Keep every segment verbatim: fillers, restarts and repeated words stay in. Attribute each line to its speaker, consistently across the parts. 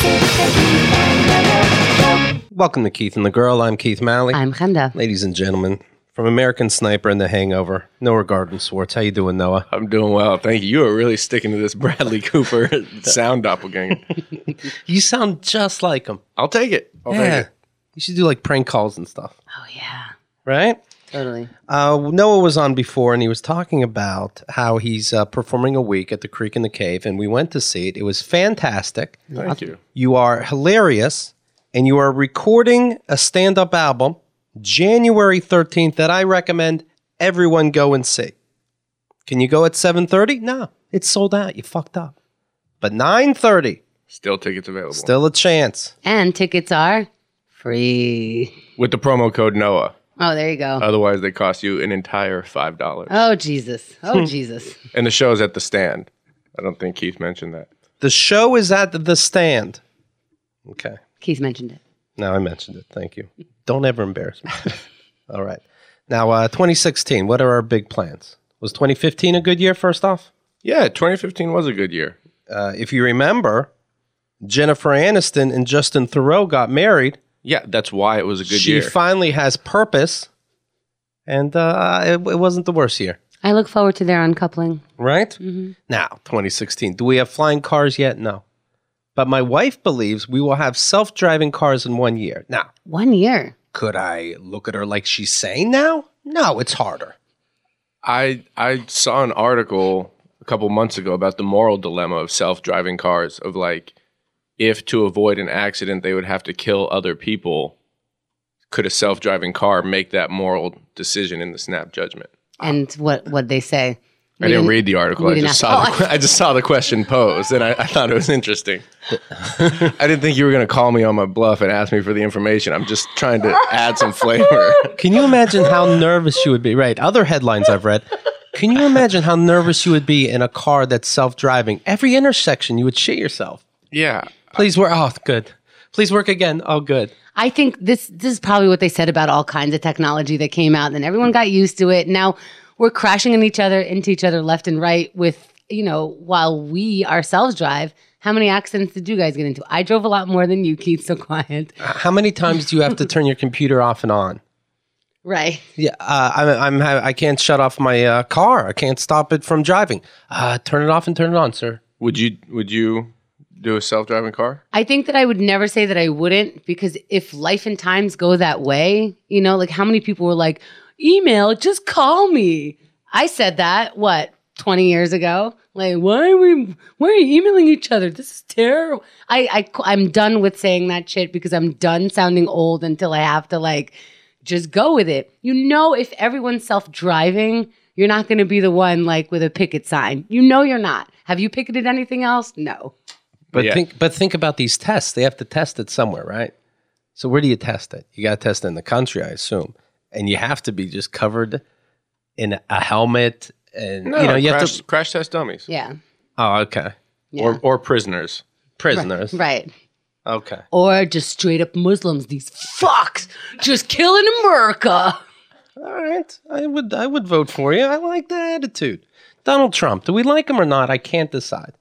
Speaker 1: Welcome to Keith and the Girl. I'm Keith Malley.
Speaker 2: I'm Chenda.
Speaker 1: Ladies and gentlemen, from American Sniper and The Hangover, Noah Garden-Swartz. How you doing, Noah?
Speaker 3: I'm doing well, thank you. You are really sticking to this Bradley Cooper sound doppelganger.
Speaker 1: You sound just like him.
Speaker 3: I'll take it. I'll
Speaker 1: yeah.
Speaker 3: take it.
Speaker 1: You should do like prank calls and stuff.
Speaker 2: Oh, yeah.
Speaker 1: Right?
Speaker 2: Totally.
Speaker 1: Uh, Noah was on before, and he was talking about how he's uh, performing a week at the Creek in the Cave, and we went to see it. It was fantastic.
Speaker 3: Thank you.
Speaker 1: You are hilarious, and you are recording a stand-up album January thirteenth that I recommend everyone go and see. Can you go at seven thirty? No, it's sold out. You fucked up. But nine thirty,
Speaker 3: Still tickets available.
Speaker 1: still a chance.
Speaker 2: And tickets are free.
Speaker 3: With the promo code Noah.
Speaker 2: Oh, there you go.
Speaker 3: Otherwise, they cost you an entire five dollars.
Speaker 2: Oh, Jesus. Oh, Jesus.
Speaker 3: And the show's at the Stand. I don't think Keith mentioned that.
Speaker 1: The show is at the Stand. Okay.
Speaker 2: Keith mentioned it.
Speaker 1: No, I mentioned it. Thank you. Don't ever embarrass me. All right. Now, uh, twenty sixteen, what are our big plans? Was twenty fifteen a good year, first off?
Speaker 3: Yeah, twenty fifteen was a good year.
Speaker 1: Uh, if you remember, Jennifer Aniston and Justin Theroux got married.
Speaker 3: Yeah, that's why it was a good
Speaker 1: she
Speaker 3: year.
Speaker 1: She finally has purpose, and uh, it, it wasn't the worst year.
Speaker 2: I look forward to their uncoupling.
Speaker 1: Right?
Speaker 2: Mm-hmm.
Speaker 1: Now, twenty sixteen. Do we have flying cars yet? No. But my wife believes we will have self-driving cars in one year. Now,
Speaker 2: One year.
Speaker 1: could I look at her like she's saying now? No, it's harder.
Speaker 3: I I saw an article a couple months ago about the moral dilemma of self-driving cars, of like, if to avoid an accident they would have to kill other people, could a self-driving car make that moral decision in the snap judgment?
Speaker 2: And what what they say?
Speaker 3: I didn't read the article.
Speaker 2: we
Speaker 3: I
Speaker 2: didn't
Speaker 3: just
Speaker 2: ask-
Speaker 3: saw
Speaker 2: oh,
Speaker 3: the que- I just saw the question posed, and I, I thought it was interesting. I didn't think you were going to call me on my bluff and ask me for the information. I'm just trying to add some flavor.
Speaker 1: Can you imagine how nervous you would be? Right. Other headlines I've read. Can you imagine how nervous you would be in a car that's self-driving? Every intersection, you would shit yourself.
Speaker 3: Yeah.
Speaker 1: Please work. Oh, good. Please work again. Oh, good.
Speaker 2: I think this this is probably what they said about all kinds of technology that came out, and then everyone got used to it. Now we're crashing in each other, into each other left and right with, you know, while we ourselves drive. How many accidents did you guys get into? I drove a lot more than you, Keith, so quiet.
Speaker 1: How many times do you have to turn your computer off and on?
Speaker 2: Right.
Speaker 1: Yeah, uh, I'm, I'm, I can't shut off my uh, car. I can't stop it from driving. Uh, turn it off and turn it on, sir.
Speaker 3: Would you Would you do a self-driving car?
Speaker 2: I think that I would never say that I wouldn't, because if life and times go that way, you know, like how many people were like, email, just call me. I said that, what, twenty years ago? Like, why are we, why are you emailing each other? This is terrible. I, I, I'm done with saying that shit because I'm done sounding old until I have to like, just go with it. You know, if everyone's self-driving, you're not going to be the one like with a picket sign. You know you're not. Have you picketed anything else? No.
Speaker 1: But
Speaker 3: Yeah.
Speaker 1: think, but think about these tests. They have to test it somewhere, right? So where do you test it? You got to test it in the country, I assume, and you have to be just covered in a helmet, and
Speaker 3: No,
Speaker 1: you know you
Speaker 3: crash,
Speaker 1: have to.
Speaker 3: crash test dummies.
Speaker 2: Yeah.
Speaker 1: Oh, okay.
Speaker 2: Yeah.
Speaker 3: Or or prisoners.
Speaker 1: Prisoners,
Speaker 2: Right.
Speaker 1: Okay.
Speaker 2: Or just straight up Muslims, these fucks just killing America.
Speaker 1: All right. I would, I would vote for you. I like the attitude. Donald Trump. Do we like him or not? I can't decide.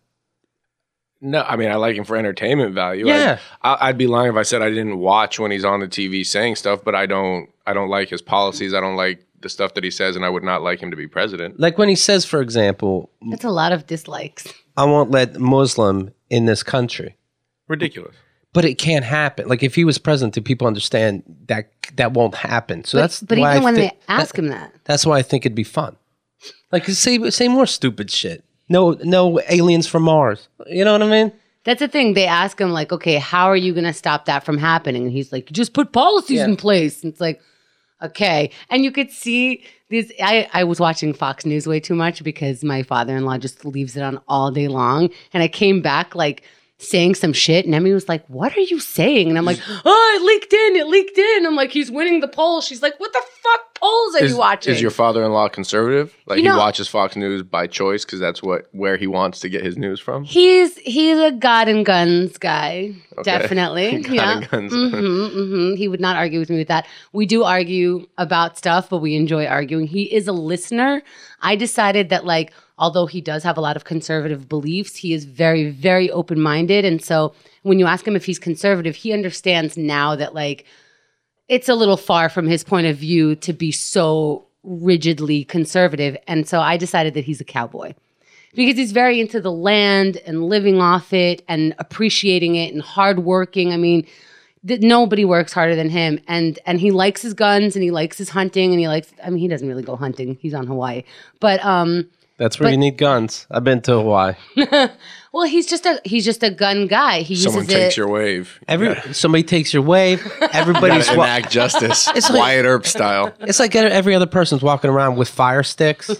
Speaker 3: No, I mean, I like him for entertainment value.
Speaker 1: Yeah.
Speaker 3: I'd, I'd be lying if I said I didn't watch when he's on the T V saying stuff, but I don't I don't like his policies. I don't like the stuff that he says, and I would not like him to be president.
Speaker 1: Like when he says, for example,
Speaker 2: That's a lot of dislikes.
Speaker 1: I won't let Muslim in this country.
Speaker 3: Ridiculous.
Speaker 1: But it can't happen. Like if he was president, do people understand that that won't happen? So
Speaker 2: But,
Speaker 1: that's
Speaker 2: but
Speaker 1: why
Speaker 2: even
Speaker 1: I
Speaker 2: when
Speaker 1: thi-
Speaker 2: they ask
Speaker 1: that-
Speaker 2: him that,
Speaker 1: That's why I think it'd be fun. Like say say more stupid shit. No no aliens from Mars. You know what I mean?
Speaker 2: that's the thing. They ask him like, okay, how are you going to stop that from happening? And he's like, just put policies
Speaker 1: Yeah.
Speaker 2: in place. And it's like, okay. And you could see this. I, I was watching Fox News way too much because my father-in-law just leaves it on all day long. And I came back like saying some shit. And Emmy was like, what are you saying? And I'm like, oh, it leaked in. It leaked in. I'm like, he's winning the poll. She's like, what the fuck polls are
Speaker 3: Is,
Speaker 2: you watching?
Speaker 3: is your father-in-law conservative? Like
Speaker 2: You know-
Speaker 3: he watches Fox News by choice because that's what where he wants to get his news from?
Speaker 2: He's he's a God and guns guy,
Speaker 3: Okay.
Speaker 2: definitely.
Speaker 3: God
Speaker 2: yeah,
Speaker 3: and guns.
Speaker 2: hmm hmm He would not argue with me with that. We do argue about stuff, but we enjoy arguing. He is a listener. I decided that, like, although he does have a lot of conservative beliefs, he is very, very open-minded. And so when you ask him if he's conservative, he understands now that, like, it's a little far from his point of view to be so rigidly conservative. And so I decided that he's a cowboy because he's very into the land and living off it and appreciating it and hardworking. I mean, th- nobody works harder than him. And and he likes his guns and he likes his hunting and he likes, I mean, he doesn't really go hunting. He's on Hawaii. But, um,
Speaker 1: That's where
Speaker 2: But-
Speaker 1: you need guns. I've been to Hawaii.
Speaker 2: well, he's just a, he's just a gun guy. He
Speaker 3: Someone
Speaker 2: uses
Speaker 3: takes
Speaker 2: it.
Speaker 3: your wave. You
Speaker 1: Every
Speaker 3: gotta-
Speaker 1: somebody takes your wave. Everybody's
Speaker 3: gotta
Speaker 1: wa-
Speaker 3: enact justice.
Speaker 1: It's like-
Speaker 3: Wyatt Earp style.
Speaker 1: It's like every other person's walking around with fire sticks.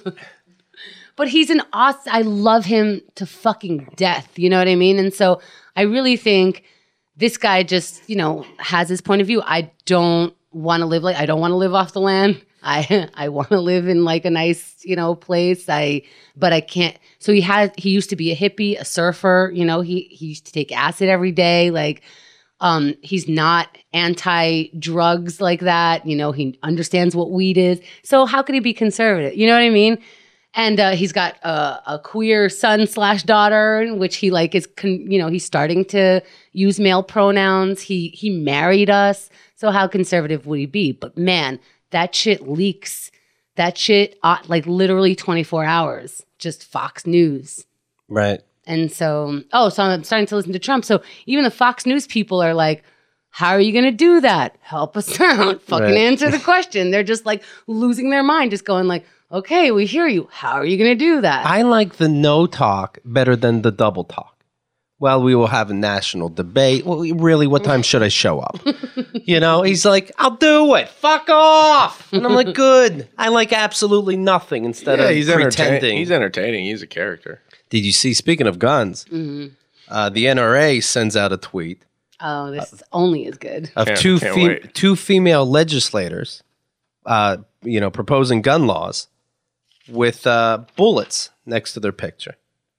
Speaker 2: But he's an awesome, I love him to fucking death. You know what I mean? And so I really think this guy just, you know, has his point of view. I don't want to live like, I don't want to live off the land. I I want to live in like a nice, you know, place. I, but I can't. So he has, he used to be a hippie, a surfer, you know, he, he used to take acid every day. Like, um, he's not anti-drugs like that. You know, he understands what weed is. So how could he be conservative? You know what I mean? And uh, he's got a, a queer son slash daughter, in which he like is, con- you know, he's starting to use male pronouns. He he married us. So how conservative would he be? But man, that shit leaks. That shit, uh, like literally twenty-four hours, just Fox News.
Speaker 1: Right.
Speaker 2: And so, oh, so I'm starting to listen to Trump. So even the Fox News people are like, how are you going to do that? Help us out. Fucking
Speaker 1: Right.
Speaker 2: answer the question. They're just like losing their mind, just going like, okay, we hear you. How are you going to do that?
Speaker 1: I like the no talk better than the double talk. Well, we will have a national debate. Well, really, what time should I show up? You know, he's like, I'll do it. Fuck off. And I'm like, good. I like absolutely nothing instead
Speaker 3: Yeah,
Speaker 1: of
Speaker 3: he's entertaining.
Speaker 1: pretending.
Speaker 3: He's entertaining. He's a character.
Speaker 1: Did you see, speaking of guns,
Speaker 2: Mm-hmm.
Speaker 1: uh, the N R A sends out a tweet
Speaker 2: oh, this is only as good.
Speaker 1: of
Speaker 3: Can't-
Speaker 1: two,
Speaker 3: can't
Speaker 1: fem-
Speaker 3: wait.
Speaker 1: two female legislators, uh, you know, proposing gun laws with uh, bullets next to their picture.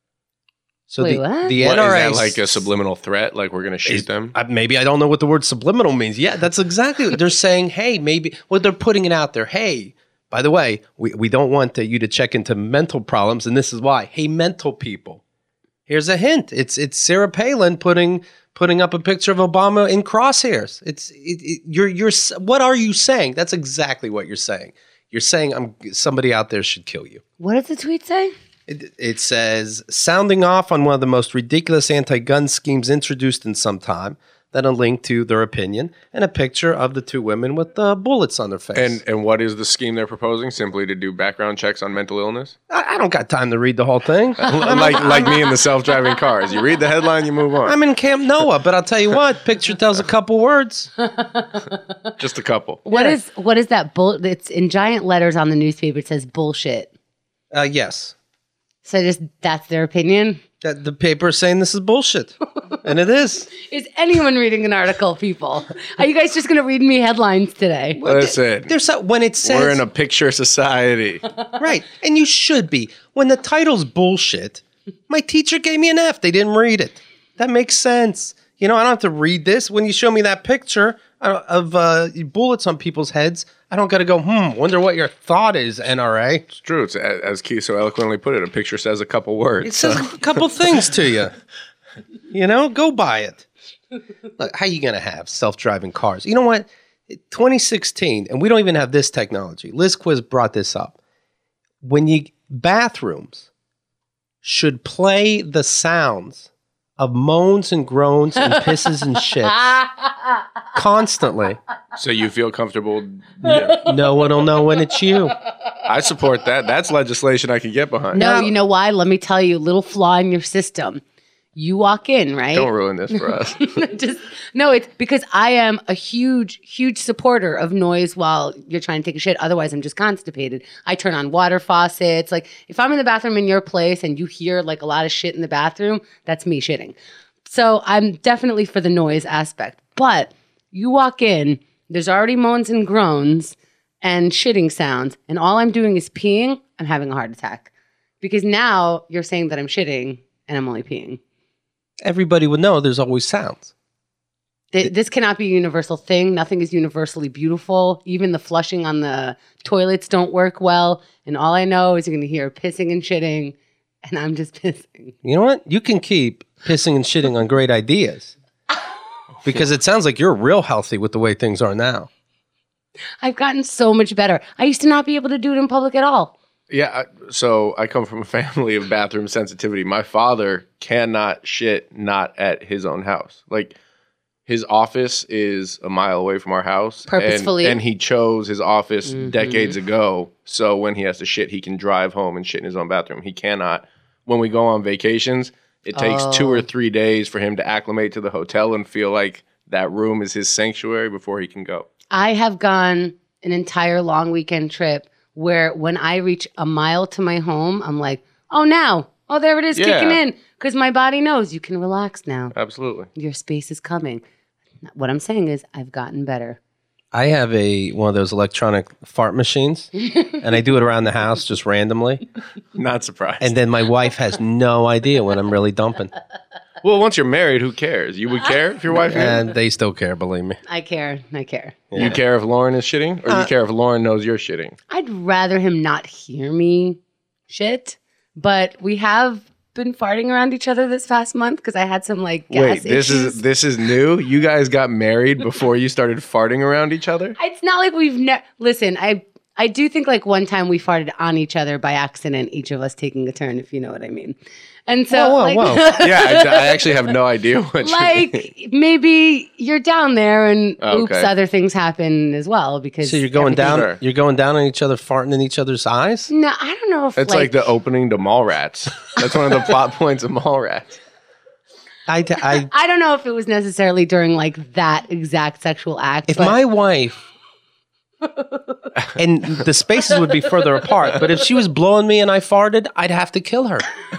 Speaker 1: So
Speaker 2: Wait,
Speaker 1: the,
Speaker 2: what?
Speaker 1: the
Speaker 3: What,
Speaker 1: N R A
Speaker 3: is that like a subliminal threat? Like we're going to shoot
Speaker 1: is-
Speaker 3: them?
Speaker 1: uh, maybe I don't know what the word subliminal means. Yeah, that's exactly what they're saying. Hey, maybe well, they're putting it out there. Hey, by the way, we, we don't want uh, you to check into mental problems, and this is why. Hey, mental people. Here's a hint. It's it's Sarah Palin putting putting up a picture of Obama in crosshairs. It's it, it, you're you're s- what are you saying? That's exactly what you're saying. You're saying I'm somebody out there should kill you.
Speaker 2: What does the tweet say?
Speaker 1: It, it says, sounding off on one of the most ridiculous anti-gun schemes introduced in some time, then a link to their opinion and a picture of the two women with uh, bullets on their face.
Speaker 3: And and what is the scheme they're proposing? Simply to do background checks on mental illness?
Speaker 1: I, I don't got time to read the whole thing.
Speaker 3: like like me in the self-driving cars. You read the headline, you move on.
Speaker 1: I'm in Camp Noah, but I'll tell you what, picture tells a couple words.
Speaker 3: Just a couple.
Speaker 2: What
Speaker 1: Yeah.
Speaker 2: is what is that bull? It's in giant letters on the newspaper. It says bullshit.
Speaker 1: Uh, yes.
Speaker 2: So just that's their opinion.
Speaker 1: That the paper is saying this is bullshit. And it is.
Speaker 2: Is anyone reading an article, people? Are you guys just going to read me headlines today?
Speaker 3: Listen,
Speaker 1: There's so, when it says
Speaker 3: we're in a picture society.
Speaker 1: right, and you should be. When the title's bullshit, my teacher gave me an F. They didn't read it. That makes sense. You know, I don't have to read this. When you show me that picture uh, of uh, bullets on people's heads, I don't got to go, hmm, wonder what your thought is, N R A.
Speaker 3: It's true. It's a- as Keith so eloquently put it. A picture says a couple words.
Speaker 1: It says a couple things to you. You know, go buy it. Look, how you going to have self-driving cars? You know what? twenty sixteen, and we don't even have this technology. Liz Quiz brought this up. When you bathrooms should play the sounds of moans and groans and pisses and shit constantly.
Speaker 3: So you feel comfortable?
Speaker 1: No one will know when it's you.
Speaker 3: I support that. That's legislation I can get behind.
Speaker 2: No,
Speaker 1: Now-
Speaker 2: you know why? Let me tell you a little flaw in your system. You walk in, right?
Speaker 3: Don't ruin this for us.
Speaker 2: Just no, it's because I am a huge, huge supporter of noise while you're trying to take a shit. Otherwise, I'm just constipated. I turn on water faucets. Like if I'm in the bathroom in your place and you hear like a lot of shit in the bathroom, that's me shitting. So I'm definitely for the noise aspect. But you walk in, there's already moans and groans, and shitting sounds, and all I'm doing is peeing, I'm having a heart attack. Because now you're saying that I'm shitting and I'm only peeing.
Speaker 1: Everybody would know there's always sounds.
Speaker 2: Th- this cannot be a universal thing. Nothing is universally beautiful. Even the flushing on the toilets don't work well. And all I know is you're going to hear pissing and shitting, and I'm just pissing.
Speaker 1: You know what? You can keep pissing and shitting on great ideas. Because it sounds like you're real healthy with the way things are now.
Speaker 2: I've gotten so much better. I used to not be able to do it in public at all.
Speaker 3: Yeah, I- so I come from a family of bathroom sensitivity. My father cannot shit not at his own house. Like, his office is a mile away from our house.
Speaker 2: Purposefully.
Speaker 3: And, and he chose his office
Speaker 2: Mhm.
Speaker 3: decades ago, so when he has to shit, he can drive home and shit in his own bathroom. He cannot. When we go on vacations, it takes
Speaker 2: Oh.
Speaker 3: two or three days for him to acclimate to the hotel and feel like that room is his sanctuary before he can go.
Speaker 2: I have gone an entire long weekend trip where when I reach a mile to my home, I'm like, oh, now. Oh, there it is
Speaker 3: Yeah.
Speaker 2: kicking in. Because my body knows you can relax now.
Speaker 3: Absolutely.
Speaker 2: Your space is coming. What I'm saying is I've gotten better.
Speaker 1: I have a one of those electronic fart machines, and I do it around the house just randomly.
Speaker 3: Not surprised.
Speaker 1: And then my wife has no idea when I'm really dumping.
Speaker 3: well, once you're married, who cares? You would care if your wife knew?
Speaker 1: And they still care, believe me.
Speaker 2: I care. I care.
Speaker 3: You care if Lauren is shitting? Or
Speaker 1: Uh,
Speaker 3: you care if Lauren knows you're shitting?
Speaker 2: I'd rather him not hear me shit, but we have been farting around each other this past month because I had some like gas
Speaker 3: Wait, this
Speaker 2: issues.
Speaker 3: is this is new? You guys got married before you started farting around each other?
Speaker 2: It's not like we've never. Listen, I I do think like one time we farted on each other by accident, each of us taking a turn, if you know what I mean. And so,
Speaker 1: Whoa, whoa,
Speaker 2: like,
Speaker 1: whoa.
Speaker 3: Yeah, I, I actually have no idea what you mean.
Speaker 2: like maybe you're down there, and oops,
Speaker 3: Okay.
Speaker 2: other things happen as well because
Speaker 1: So you're going
Speaker 2: everything-
Speaker 1: down,
Speaker 3: Sure.
Speaker 1: you're going down on each other, farting in each other's eyes?
Speaker 2: No, I don't know if
Speaker 3: It's like, the opening to Mallrats. That's one of the plot points of Mallrats.
Speaker 1: I, I,
Speaker 2: I don't know if it was necessarily during like that exact sexual act.
Speaker 1: if
Speaker 2: but
Speaker 1: my wife, and the spaces would be further apart, but if she was blowing me and I farted, I'd have to kill her.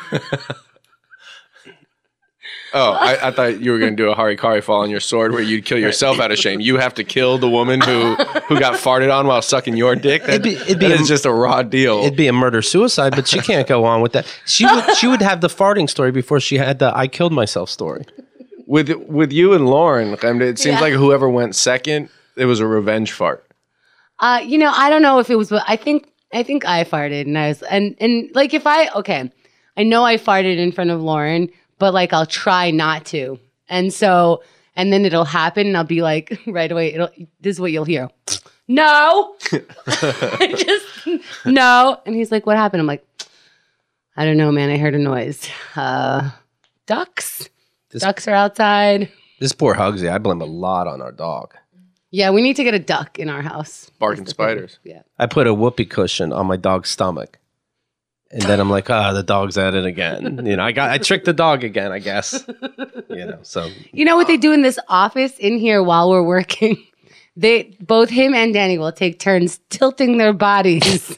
Speaker 3: Oh, I, I thought you were going to do a Harikari fall on your sword where you'd kill yourself out of shame. You have to kill the woman who, who got farted on while sucking your dick? That,
Speaker 1: It'd be- it'd be
Speaker 3: that
Speaker 1: a-
Speaker 3: is just a raw deal.
Speaker 1: It'd be a murder suicide, but she can't go on with that. She would, she would have the farting story before she had the I killed myself story.
Speaker 3: With with you and Lauren, I mean, it seems
Speaker 2: Yeah.
Speaker 3: like whoever went second, it was a revenge fart.
Speaker 2: Uh, you know, I don't know if it was, but I think I think I farted, and I was, and and like if I okay, I know I farted in front of Lauren, but like I'll try not to, and so and then it'll happen, and I'll be like right away, it'll this is what you'll hear, no, just no, and he's like, what happened? I'm like, I don't know, man, I heard a noise, uh, ducks,
Speaker 1: This-
Speaker 2: ducks are outside.
Speaker 1: This poor Hugsy, I blame a lot on our dog.
Speaker 2: Yeah, we need to get a duck in our house.
Speaker 3: Barking
Speaker 2: That's the thing.
Speaker 3: spiders.
Speaker 2: Yeah.
Speaker 1: I put a whoopee cushion on my dog's stomach. And then I'm like, ah, the dog's at it again. You know, I got I tricked the dog again, I guess. You know, so
Speaker 2: You know what they do in this office in here while we're working? They both him and Danny will take turns tilting their bodies.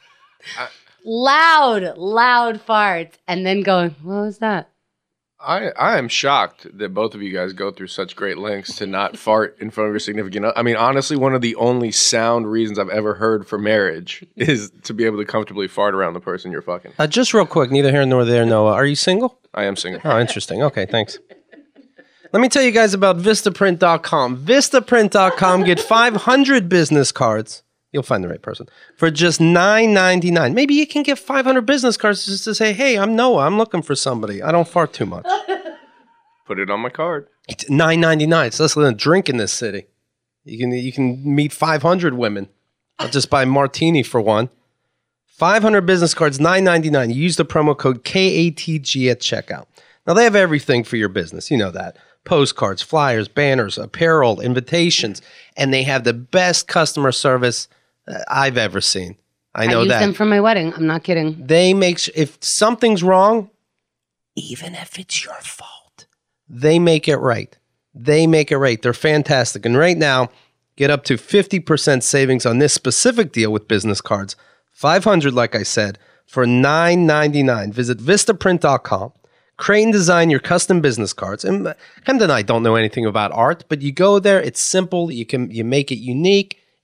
Speaker 2: loud, loud farts, and then going, what was that?
Speaker 3: I, I am shocked that both of you guys go through such great lengths to not fart in front of your significant other. I mean, honestly, one of the only sound reasons I've ever heard for marriage is to be able to comfortably fart around the person you're fucking.
Speaker 1: uh, just real quick, neither here nor there, Noah. Are you single?
Speaker 3: I am single.
Speaker 1: Oh, interesting. Okay, thanks. Let me tell you guys about Vistaprint dot com. Vistaprint dot com, get five hundred business cards. You'll find the right person for just nine ninety-nine. Maybe you can get five hundred business cards just to say, hey, I'm Noah. I'm looking for somebody. I don't fart too much.
Speaker 3: Put it on my card.
Speaker 1: It's nine ninety-nine. It's less than a drink in this city. You can you can meet five hundred women. I'll just buy a martini for one. five hundred business cards, nine ninety-nine. You use the promo code K A T G at checkout. Now, they have everything for your business. You know that. Postcards, flyers, banners, apparel, invitations. And they have the best customer service uh, I've ever seen. I know
Speaker 2: I used
Speaker 1: that.
Speaker 2: them for my wedding. I'm not kidding.
Speaker 1: They make sh- if something's wrong, even if it's your fault, they make it right. They make it right. They're fantastic. And right now, get up to fifty percent savings on this specific deal with business cards. five hundred, like I said, for nine ninety-nine. Visit Vistaprint dot com. Create and design your custom business cards. And uh, Hemda and I don't know anything about art, but you go there, it's simple, you can you make it unique,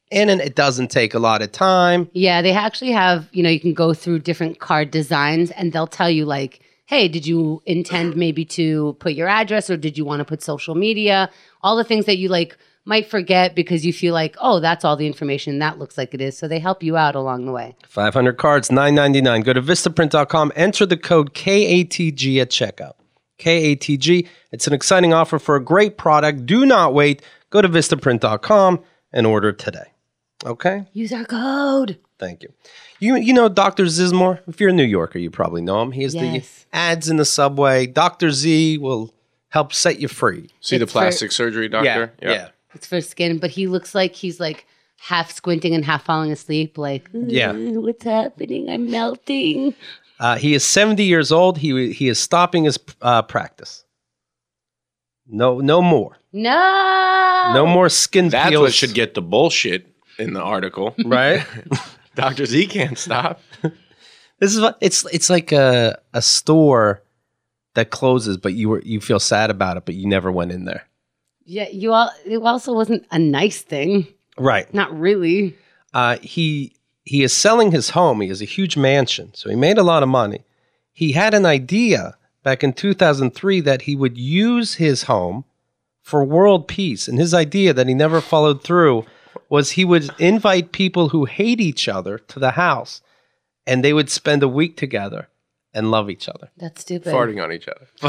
Speaker 1: And then it doesn't take a lot of time.
Speaker 2: Yeah, they actually have, you know, you can go through different card designs and they'll tell you like, hey, did you intend maybe to put your address or did you want to put social media? All the things that you like might forget because you feel like, oh, that's all the information. That looks like it is. So they help you out along the way.
Speaker 1: five hundred cards, nine ninety-nine. Go to Vistaprint dot com. Enter the code K A T G at checkout. K A T G. It's an exciting offer for a great product. Do not wait. Go to Vistaprint dot com and order today. Okay?
Speaker 2: Use our code.
Speaker 1: Thank you. You you know Doctor Zizmore? If you're a New Yorker, you probably know him. He has
Speaker 2: Yes.
Speaker 1: the ads in the subway. Doctor Z will help set you free.
Speaker 3: See the
Speaker 2: It's for-
Speaker 3: plastic surgery doctor?
Speaker 1: Yeah.
Speaker 2: It's for skin, but he looks like he's like half squinting and half falling asleep. Like,
Speaker 1: Yeah.
Speaker 2: "Uh, what's happening? I'm melting.
Speaker 1: Uh, he is seventy years old. He he is stopping his uh, practice. No no more.
Speaker 2: No.
Speaker 1: No more skin
Speaker 3: That's
Speaker 1: peels.
Speaker 3: what should get the bullshit in the article.
Speaker 1: Right?
Speaker 3: Doctor Z can't stop.
Speaker 1: This is what it's it's like a a store that closes, but you were you feel sad about it, but you never went in there.
Speaker 2: Yeah, you all. It also wasn't a nice thing.
Speaker 1: Right.
Speaker 2: Not really.
Speaker 1: Uh, he he is selling his home. He has a huge mansion, so he made a lot of money. He had an idea back in two thousand three that he would use his home for world peace, and his idea that he never followed through was he would invite people who hate each other to the house, and they would spend a week together and love each other.
Speaker 2: That's stupid.
Speaker 3: Farting on each other.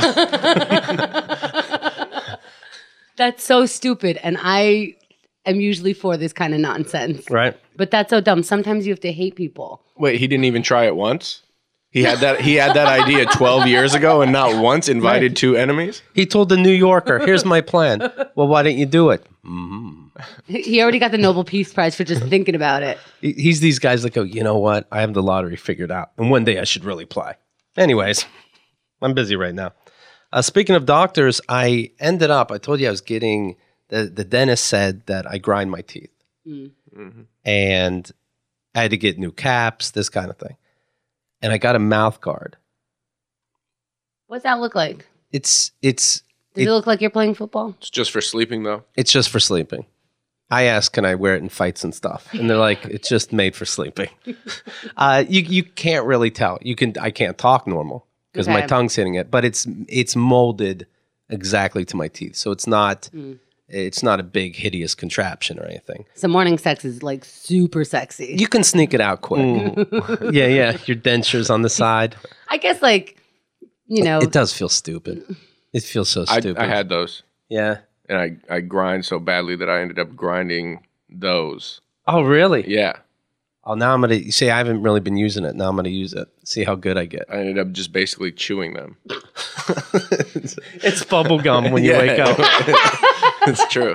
Speaker 2: That's so stupid, and I am usually for this kind of nonsense.
Speaker 1: Right?
Speaker 2: But that's so dumb. Sometimes you have to hate people.
Speaker 3: Wait, he didn't even try it once? He had that he had that idea twelve years ago and not once invited two enemies?
Speaker 1: He told the New Yorker, "Here's my plan." Well, why didn't you do it?
Speaker 2: He already got the Nobel Peace Prize for just thinking about it.
Speaker 1: He- He's these guys that go, you know what? I have the lottery figured out, and one day I should really play. Anyways, I'm busy right now. Uh, speaking of doctors, I ended up. I told you I was getting the the dentist said that I grind my teeth, and I had to get new caps, this kind of thing, and I got a mouth guard.
Speaker 2: What's that look like?
Speaker 1: It's it's
Speaker 2: Does
Speaker 1: It-
Speaker 2: it look like you're playing football?
Speaker 3: It's just for sleeping though.
Speaker 1: it's just for sleeping. I asked, can I wear it in fights and stuff? And they're like, it's just made for sleeping. Uh, you you can't really tell. You can I can't talk normal because my
Speaker 2: Okay.
Speaker 1: tongue's hitting it, but it's it's molded exactly to my teeth, so it's not
Speaker 2: Mm.
Speaker 1: it's not a big hideous contraption or anything.
Speaker 2: So morning sex is like super sexy.
Speaker 1: You can sneak it out quick. yeah, yeah. Your dentures on the side.
Speaker 2: I guess like, you know,
Speaker 1: It does feel stupid. It feels so
Speaker 3: I,
Speaker 1: stupid.
Speaker 3: I had those.
Speaker 1: yeah.
Speaker 3: And I, I grind so badly that I ended up grinding those.
Speaker 1: Oh, really?
Speaker 3: Yeah.
Speaker 1: Oh, now I'm gonna. You say I haven't really been using it. Now I'm gonna use it. See how good I get.
Speaker 3: I ended up just basically chewing them.
Speaker 1: It's bubble gum when you
Speaker 3: Yeah.
Speaker 1: wake up.
Speaker 3: It's true.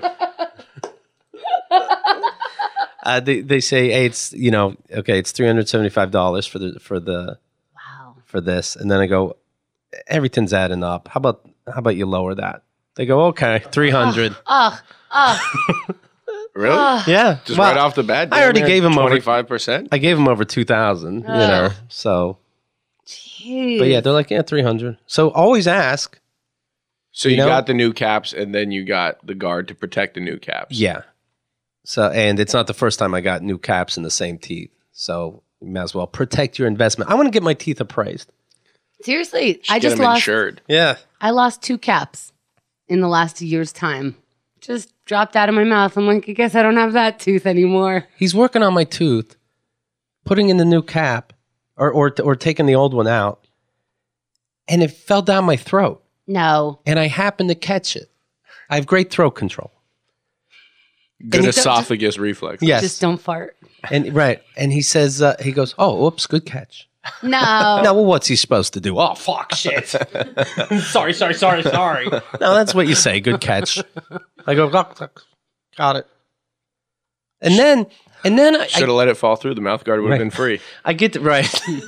Speaker 1: Uh, they they say, hey, it's you know, okay, it's three hundred seventy five dollars for the for the
Speaker 2: wow.
Speaker 1: for this, and then I go, everything's adding up. How about how about you lower that? They go, okay, three hundred.
Speaker 2: Ugh, ugh.
Speaker 3: Really?
Speaker 1: Yeah,
Speaker 3: Just
Speaker 1: well,
Speaker 3: right off the bat?
Speaker 1: I already gave him over-
Speaker 3: twenty-five percent?
Speaker 1: I gave them over two thousand. You know, so
Speaker 2: Jeez.
Speaker 1: but yeah, they're like, yeah, three hundred. So always ask.
Speaker 3: So
Speaker 1: You
Speaker 3: you,
Speaker 1: know?
Speaker 3: got the new caps and then you got the guard to protect the new caps.
Speaker 1: Yeah. So and it's not the first time I got new caps in the same teeth. So you might as well protect your investment. I want to get my teeth appraised.
Speaker 2: Seriously,
Speaker 3: Just
Speaker 2: I
Speaker 3: get
Speaker 2: just
Speaker 3: them
Speaker 2: lost.
Speaker 3: insured.
Speaker 1: Yeah.
Speaker 2: I lost two caps in the last year's time. Just dropped out of my mouth. I'm like, I guess I don't have that tooth anymore.
Speaker 1: He's working on my tooth, putting in the new cap, or or or taking the old one out, and it fell down my throat,
Speaker 2: No.
Speaker 1: and I happened to catch it. I have great throat control.
Speaker 3: Good
Speaker 1: he-
Speaker 3: esophagus reflex.
Speaker 1: Yes,
Speaker 2: Just don't fart.
Speaker 1: and right, and he says uh, he goes, "Oh, oops, good catch."
Speaker 2: No.
Speaker 1: Now, well, what's he supposed to do? Oh, fuck, shit. sorry, sorry, sorry, sorry. No, that's what you say. Good catch. I go, "Got- got it. And then, and then I,
Speaker 3: Should have let it fall through. The mouth guard would have
Speaker 1: Right.
Speaker 3: been free.
Speaker 1: I get the right.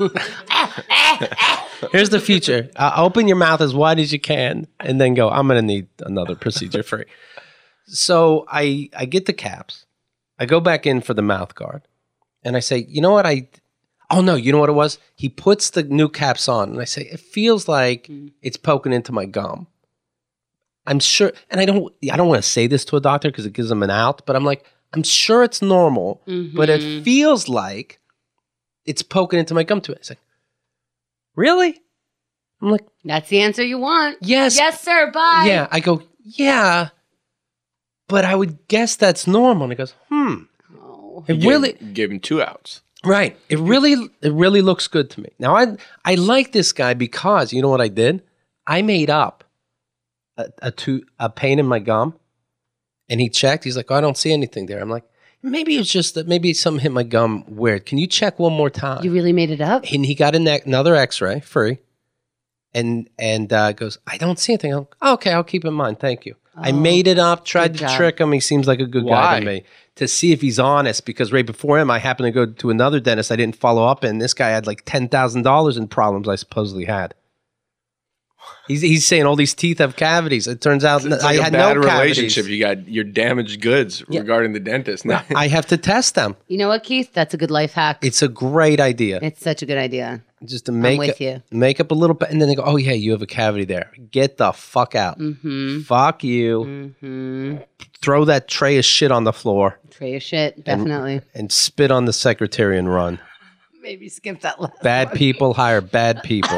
Speaker 1: Here's the future. Uh, open your mouth as wide as you can, and then go. I'm going to need another procedure free. So I I get the caps. I go back in for the mouth guard, and I say, you know what? I oh no, you know what it was? He puts the new caps on, and I say, it feels like it's poking into my gum. I'm sure, and I don't I don't want to say this to a doctor because it gives them an out, but I'm like, I'm sure it's normal,
Speaker 2: Mm-hmm.
Speaker 1: but it feels like it's poking into my gum too. It's like, really? I'm like,
Speaker 2: That's the answer you want.
Speaker 1: yes.
Speaker 2: Yes, sir. Bye.
Speaker 1: Yeah. I go, yeah, but I would guess that's normal. And he goes, hmm.
Speaker 2: Oh.
Speaker 1: It
Speaker 3: Gave-
Speaker 1: really,
Speaker 3: gave him two outs.
Speaker 1: right. It really, it really looks good to me. Now, I, I like this guy because, you know what I did? I made up a, a, two, a pain in my gum. And he checked. He's like, oh, I don't see anything there. I'm like, maybe it's just that maybe something hit my gum weird. Can you check one more time?
Speaker 2: You really made it up?
Speaker 1: And he got an, another x-ray free. And and uh, goes, I don't see anything. I'm like, oh, okay, I'll keep in mind. Thank you. I
Speaker 2: Oh,
Speaker 1: made it up, tried
Speaker 2: good
Speaker 1: to
Speaker 2: job.
Speaker 1: trick him. He seems like a good guy
Speaker 3: Why?
Speaker 1: to me. To see if he's honest, because right before him, I happened to go to another dentist I didn't follow up, and this guy had like ten thousand dollars in problems I supposedly had. He's, he's saying all these teeth have cavities. It turns out
Speaker 3: It's
Speaker 1: I
Speaker 3: like a
Speaker 1: had
Speaker 3: bad
Speaker 1: no
Speaker 3: relationship.
Speaker 1: cavities.
Speaker 3: You got your damaged goods regarding the dentist. Now,
Speaker 1: I have to test them.
Speaker 2: You know what, Keith? That's a good life hack.
Speaker 1: It's a great idea.
Speaker 2: It's such a good idea.
Speaker 1: Just to make
Speaker 2: with
Speaker 1: it-
Speaker 2: you.
Speaker 1: make up a little bit, and then they go, "Oh yeah, you have a cavity there. Get the fuck out.
Speaker 2: Mm-hmm.
Speaker 1: Fuck you.
Speaker 2: Mm-hmm.
Speaker 1: Throw that tray of shit on the floor
Speaker 2: Tray your shit, definitely.
Speaker 1: and spit on the secretary and run.
Speaker 2: Maybe skip that last.
Speaker 1: Bad people hire bad people.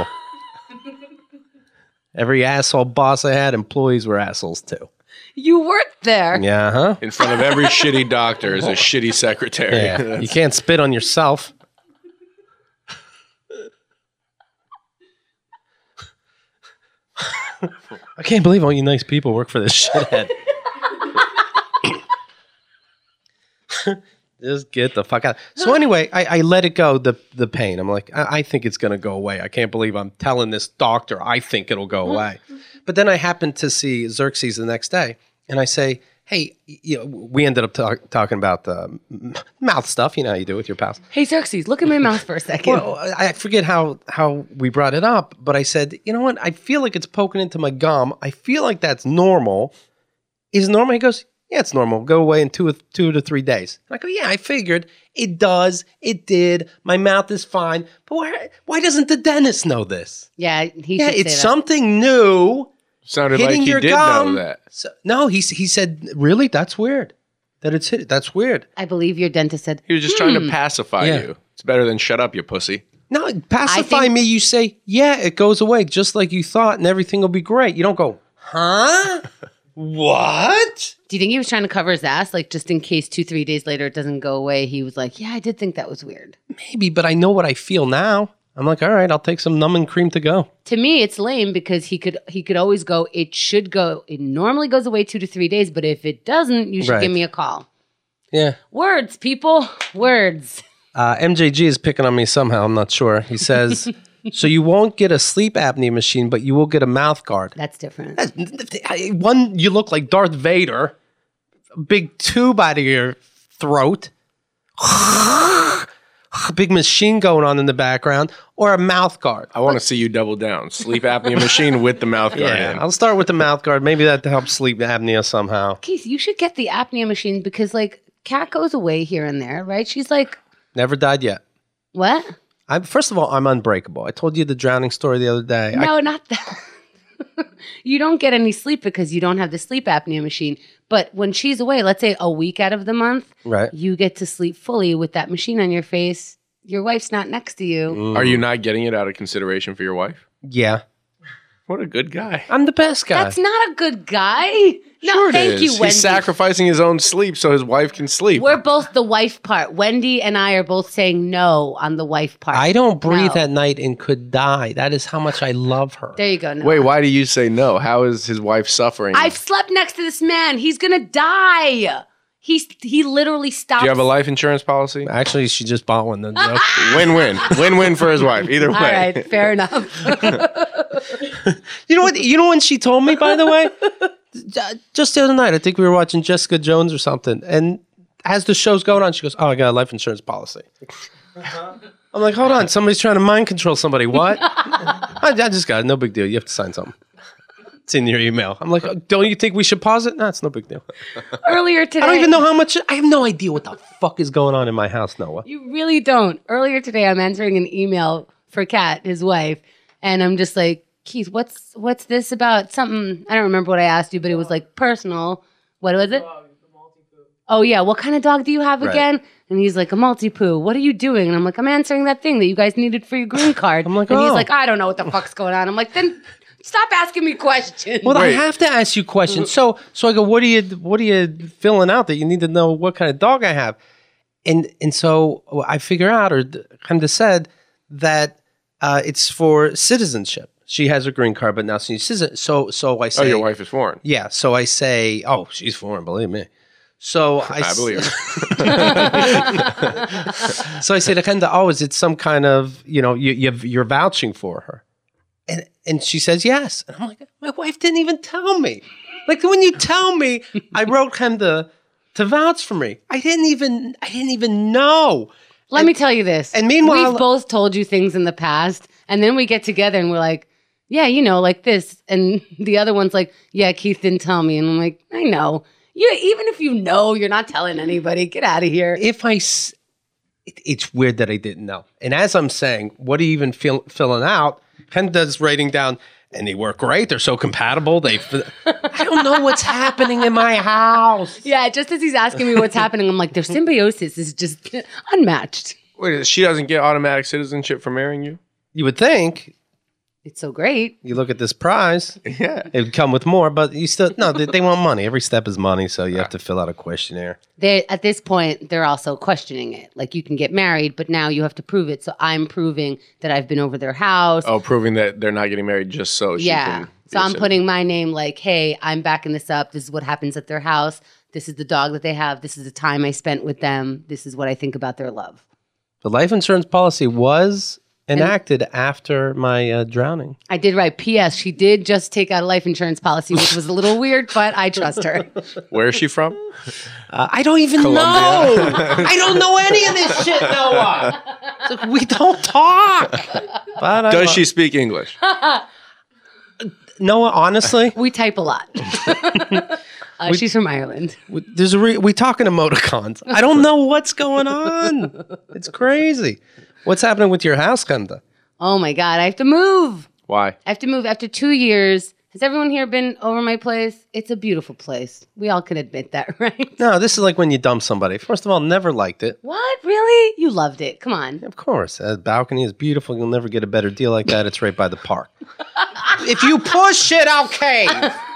Speaker 1: Every asshole boss I had, employees were assholes too.
Speaker 2: You worked there.
Speaker 1: Yeah, huh?
Speaker 3: in front of every shitty doctor is a shitty secretary.
Speaker 1: Yeah. You can't spit on yourself. I can't believe all you nice people work for this shithead. Just get the fuck out. So anyway, I, I let it go, the the pain. I'm like, I, I think it's going to go away. I can't believe I'm telling this doctor I think it'll go away. But then I happened to see Xerxes the next day, and I say, hey, you know, we ended up talk, talking about the m- mouth stuff. You know how you do with your pals.
Speaker 2: Hey, Xerxes, look at my mouth for a second.
Speaker 1: Well, I I forget how, how we brought it up, but I said, you know what? I feel like it's poking into my gum. I feel like that's normal. Is it normal? He goes, yeah, it's normal. Go away in two, two to three days. And I go, yeah, I figured. It does. It did. My mouth is fine. But why, why doesn't the dentist know this?
Speaker 2: yeah, he
Speaker 1: Yeah,
Speaker 2: should
Speaker 1: it's
Speaker 2: say that.
Speaker 1: something new.
Speaker 3: Sounded
Speaker 1: Hitting
Speaker 3: like he
Speaker 1: your
Speaker 3: did
Speaker 1: gum.
Speaker 3: know that.
Speaker 1: So, no, he, he said, really? That's weird. That it's hit. That's weird.
Speaker 2: I believe your dentist said,
Speaker 3: He was just trying to pacify
Speaker 1: Yeah.
Speaker 3: you. It's better than shut up, you pussy.
Speaker 1: No, pacify
Speaker 2: think-
Speaker 1: me. You say, yeah, it goes away just like you thought, and everything will be great. You don't go, huh? What?
Speaker 2: do you think he was trying to cover his ass? Like, just in case two, three days later it doesn't go away, he was like, yeah, I did think that was weird.
Speaker 1: Maybe, but I know what I feel now. I'm like, all right, I'll take some numbing cream to go.
Speaker 2: To me, it's lame because he could he could always go, it should go, it normally goes away two to three days, but if it doesn't, you should
Speaker 1: Right.
Speaker 2: give me a call.
Speaker 1: Yeah.
Speaker 2: Words, people, words.
Speaker 1: Uh, M J G is picking on me somehow. I'm not sure. He says, so you won't get a sleep apnea machine, but you will get a mouth guard.
Speaker 2: That's different.
Speaker 1: I- One, you look like Darth Vader, a big tube out of your throat, a big machine going on in the background, or a mouth guard.
Speaker 3: I want to see you double down. Sleep apnea machine with the mouth guard
Speaker 1: Yeah,
Speaker 3: in.
Speaker 1: I'll start with the mouth guard. Maybe that helps sleep apnea somehow.
Speaker 2: Keith, you should get the apnea machine because, like, Kat goes away here and there, right? She's like,
Speaker 1: Never died yet.
Speaker 2: what?
Speaker 1: I, first of all, I'm unbreakable. I told you the drowning story the other day. I-
Speaker 2: No, not that. You don't get any sleep because you don't have the sleep apnea machine. But when she's away, let's say a week out of the month,
Speaker 1: right.
Speaker 2: you get to sleep fully with that machine on your face. Your wife's not next to you.
Speaker 3: Are you not getting it out of consideration for your wife?
Speaker 1: Yeah.
Speaker 3: What a good guy.
Speaker 1: I'm the best guy.
Speaker 2: That's not a good guy. No,
Speaker 3: Sure it
Speaker 2: thank
Speaker 3: is.
Speaker 2: you, Wendy.
Speaker 3: He's sacrificing his own sleep so his wife can sleep.
Speaker 2: We're both the wife part. Wendy and I are both saying no on the wife part.
Speaker 1: I don't breathe
Speaker 2: No.
Speaker 1: at night and could die. That is how much I love her.
Speaker 2: There you go. No.
Speaker 3: Wait, why do you say no? How is his wife suffering?
Speaker 2: I've slept next to this man. He's gonna die. He's he literally stops.
Speaker 3: Do you have a life insurance policy?
Speaker 1: Actually, she just bought one. The joke.
Speaker 3: Win-win. Win-win for his wife. Either way.
Speaker 2: All right, fair enough.
Speaker 1: You know what? You know when she told me, by the way? Just the other night, I think we were watching Jessica Jones or something. And as the show's going on, she goes, oh, I got a life insurance policy. I'm like, hold on. Somebody's trying to mind control somebody. What? I, I just got it. No big deal. You have to sign something. It's in your email. I'm like, oh, don't you think we should pause it? No, it's no big deal.
Speaker 2: Earlier today,
Speaker 1: I don't even know how much. I have no idea what the fuck is going on in my house, Noah.
Speaker 2: You really don't. Earlier today, I'm answering an email for Kat, his wife, and I'm just like, Keith, what's what's this about? Something I don't remember what I asked you, but it was like personal. What was it? oh yeah, what kind of dog do you have
Speaker 1: Right.
Speaker 2: again? And he's like, a Maltipoo. What are you doing? And I'm like, I'm answering that thing that you guys needed for your green card.
Speaker 1: I'm like,
Speaker 2: and he's
Speaker 1: oh.
Speaker 2: like, I don't know what the fuck's going on. I'm like, then stop asking me questions.
Speaker 1: Well, I
Speaker 3: Wait.
Speaker 1: have to ask you questions. So, so I go, what are you, what are you filling out that you need to know what kind of dog I have? And and so I figure out, or kind of said that uh, it's for citizenship. She has a green card, but now she's citizen. So, so I say,
Speaker 3: Oh, your wife is foreign.
Speaker 1: yeah. So I say, oh, she's foreign, believe me. So I,
Speaker 3: I
Speaker 1: s-
Speaker 3: believe.
Speaker 1: So I say to Kenda, oh, is it some kind of, you know, you, you've, you're vouching for her? And and she says yes. And I'm like, my wife didn't even tell me. Like when you tell me, I wrote Kenda to vouch for me. I didn't even, I didn't even know.
Speaker 2: Let me tell you this.
Speaker 1: and meanwhile-
Speaker 2: we've both told you things in the past, and then we get together and we're like, yeah, you know, like this. And the other one's like, yeah, Keith didn't tell me. And I'm like, I know. You, even if you know, you're not telling anybody. Get out of here.
Speaker 1: If I, s- it- it's weird that I didn't know. And as I'm saying, what are you even fill, filling out? Kenda's writing down, and they work great. They're so compatible. They, f- I don't know what's happening in my house.
Speaker 2: Yeah, just as he's asking me what's happening, I'm like, their symbiosis is just unmatched.
Speaker 3: Wait, she doesn't get automatic citizenship for marrying you?
Speaker 1: You would think.
Speaker 2: It's so great.
Speaker 1: You look at this prize,
Speaker 3: Yeah.
Speaker 1: it would come with more, but you still, no, they, they want money. Every step is money, so you have to fill out a questionnaire.
Speaker 2: They at this point, they're also questioning it. Like, you can get married, but now you have to prove it. So I'm proving that I've been over their house.
Speaker 3: Oh, proving that they're not getting married just so she
Speaker 2: yeah.
Speaker 3: can. be
Speaker 2: So
Speaker 3: a
Speaker 2: I'm
Speaker 3: citizen.
Speaker 2: putting my name like, hey, I'm backing this up. This is what happens at their house. This is the dog that they have. This is the time I spent with them. This is what I think about their love.
Speaker 1: The life insurance policy was enacted after my uh, drowning.
Speaker 2: I did write P S. She did just take out a life insurance policy, which was a little weird, but I trust her.
Speaker 3: Where is she from?
Speaker 1: Uh, I don't even
Speaker 3: Colombia.
Speaker 1: know. I don't know any of this shit, Noah. It's like, we don't talk. But I,
Speaker 3: Does she speak English?
Speaker 1: Noah, honestly,
Speaker 2: We type a lot. uh, she's from Ireland.
Speaker 1: w- there's a re- we talking emoticons. I don't know what's going on. It's crazy. What's happening with your house, Kanda?
Speaker 2: Oh my God, I have to move.
Speaker 3: Why?
Speaker 2: I have to move after two years. Has everyone here been over my place? It's a beautiful place. We all can admit that, right?
Speaker 1: No, this is like when you dump somebody. First of all, never liked it.
Speaker 2: What? Really? You loved it. Come on.
Speaker 1: Of course, a balcony is beautiful. You'll never get a better deal like that. It's right by the park. If you push it, I'll cave.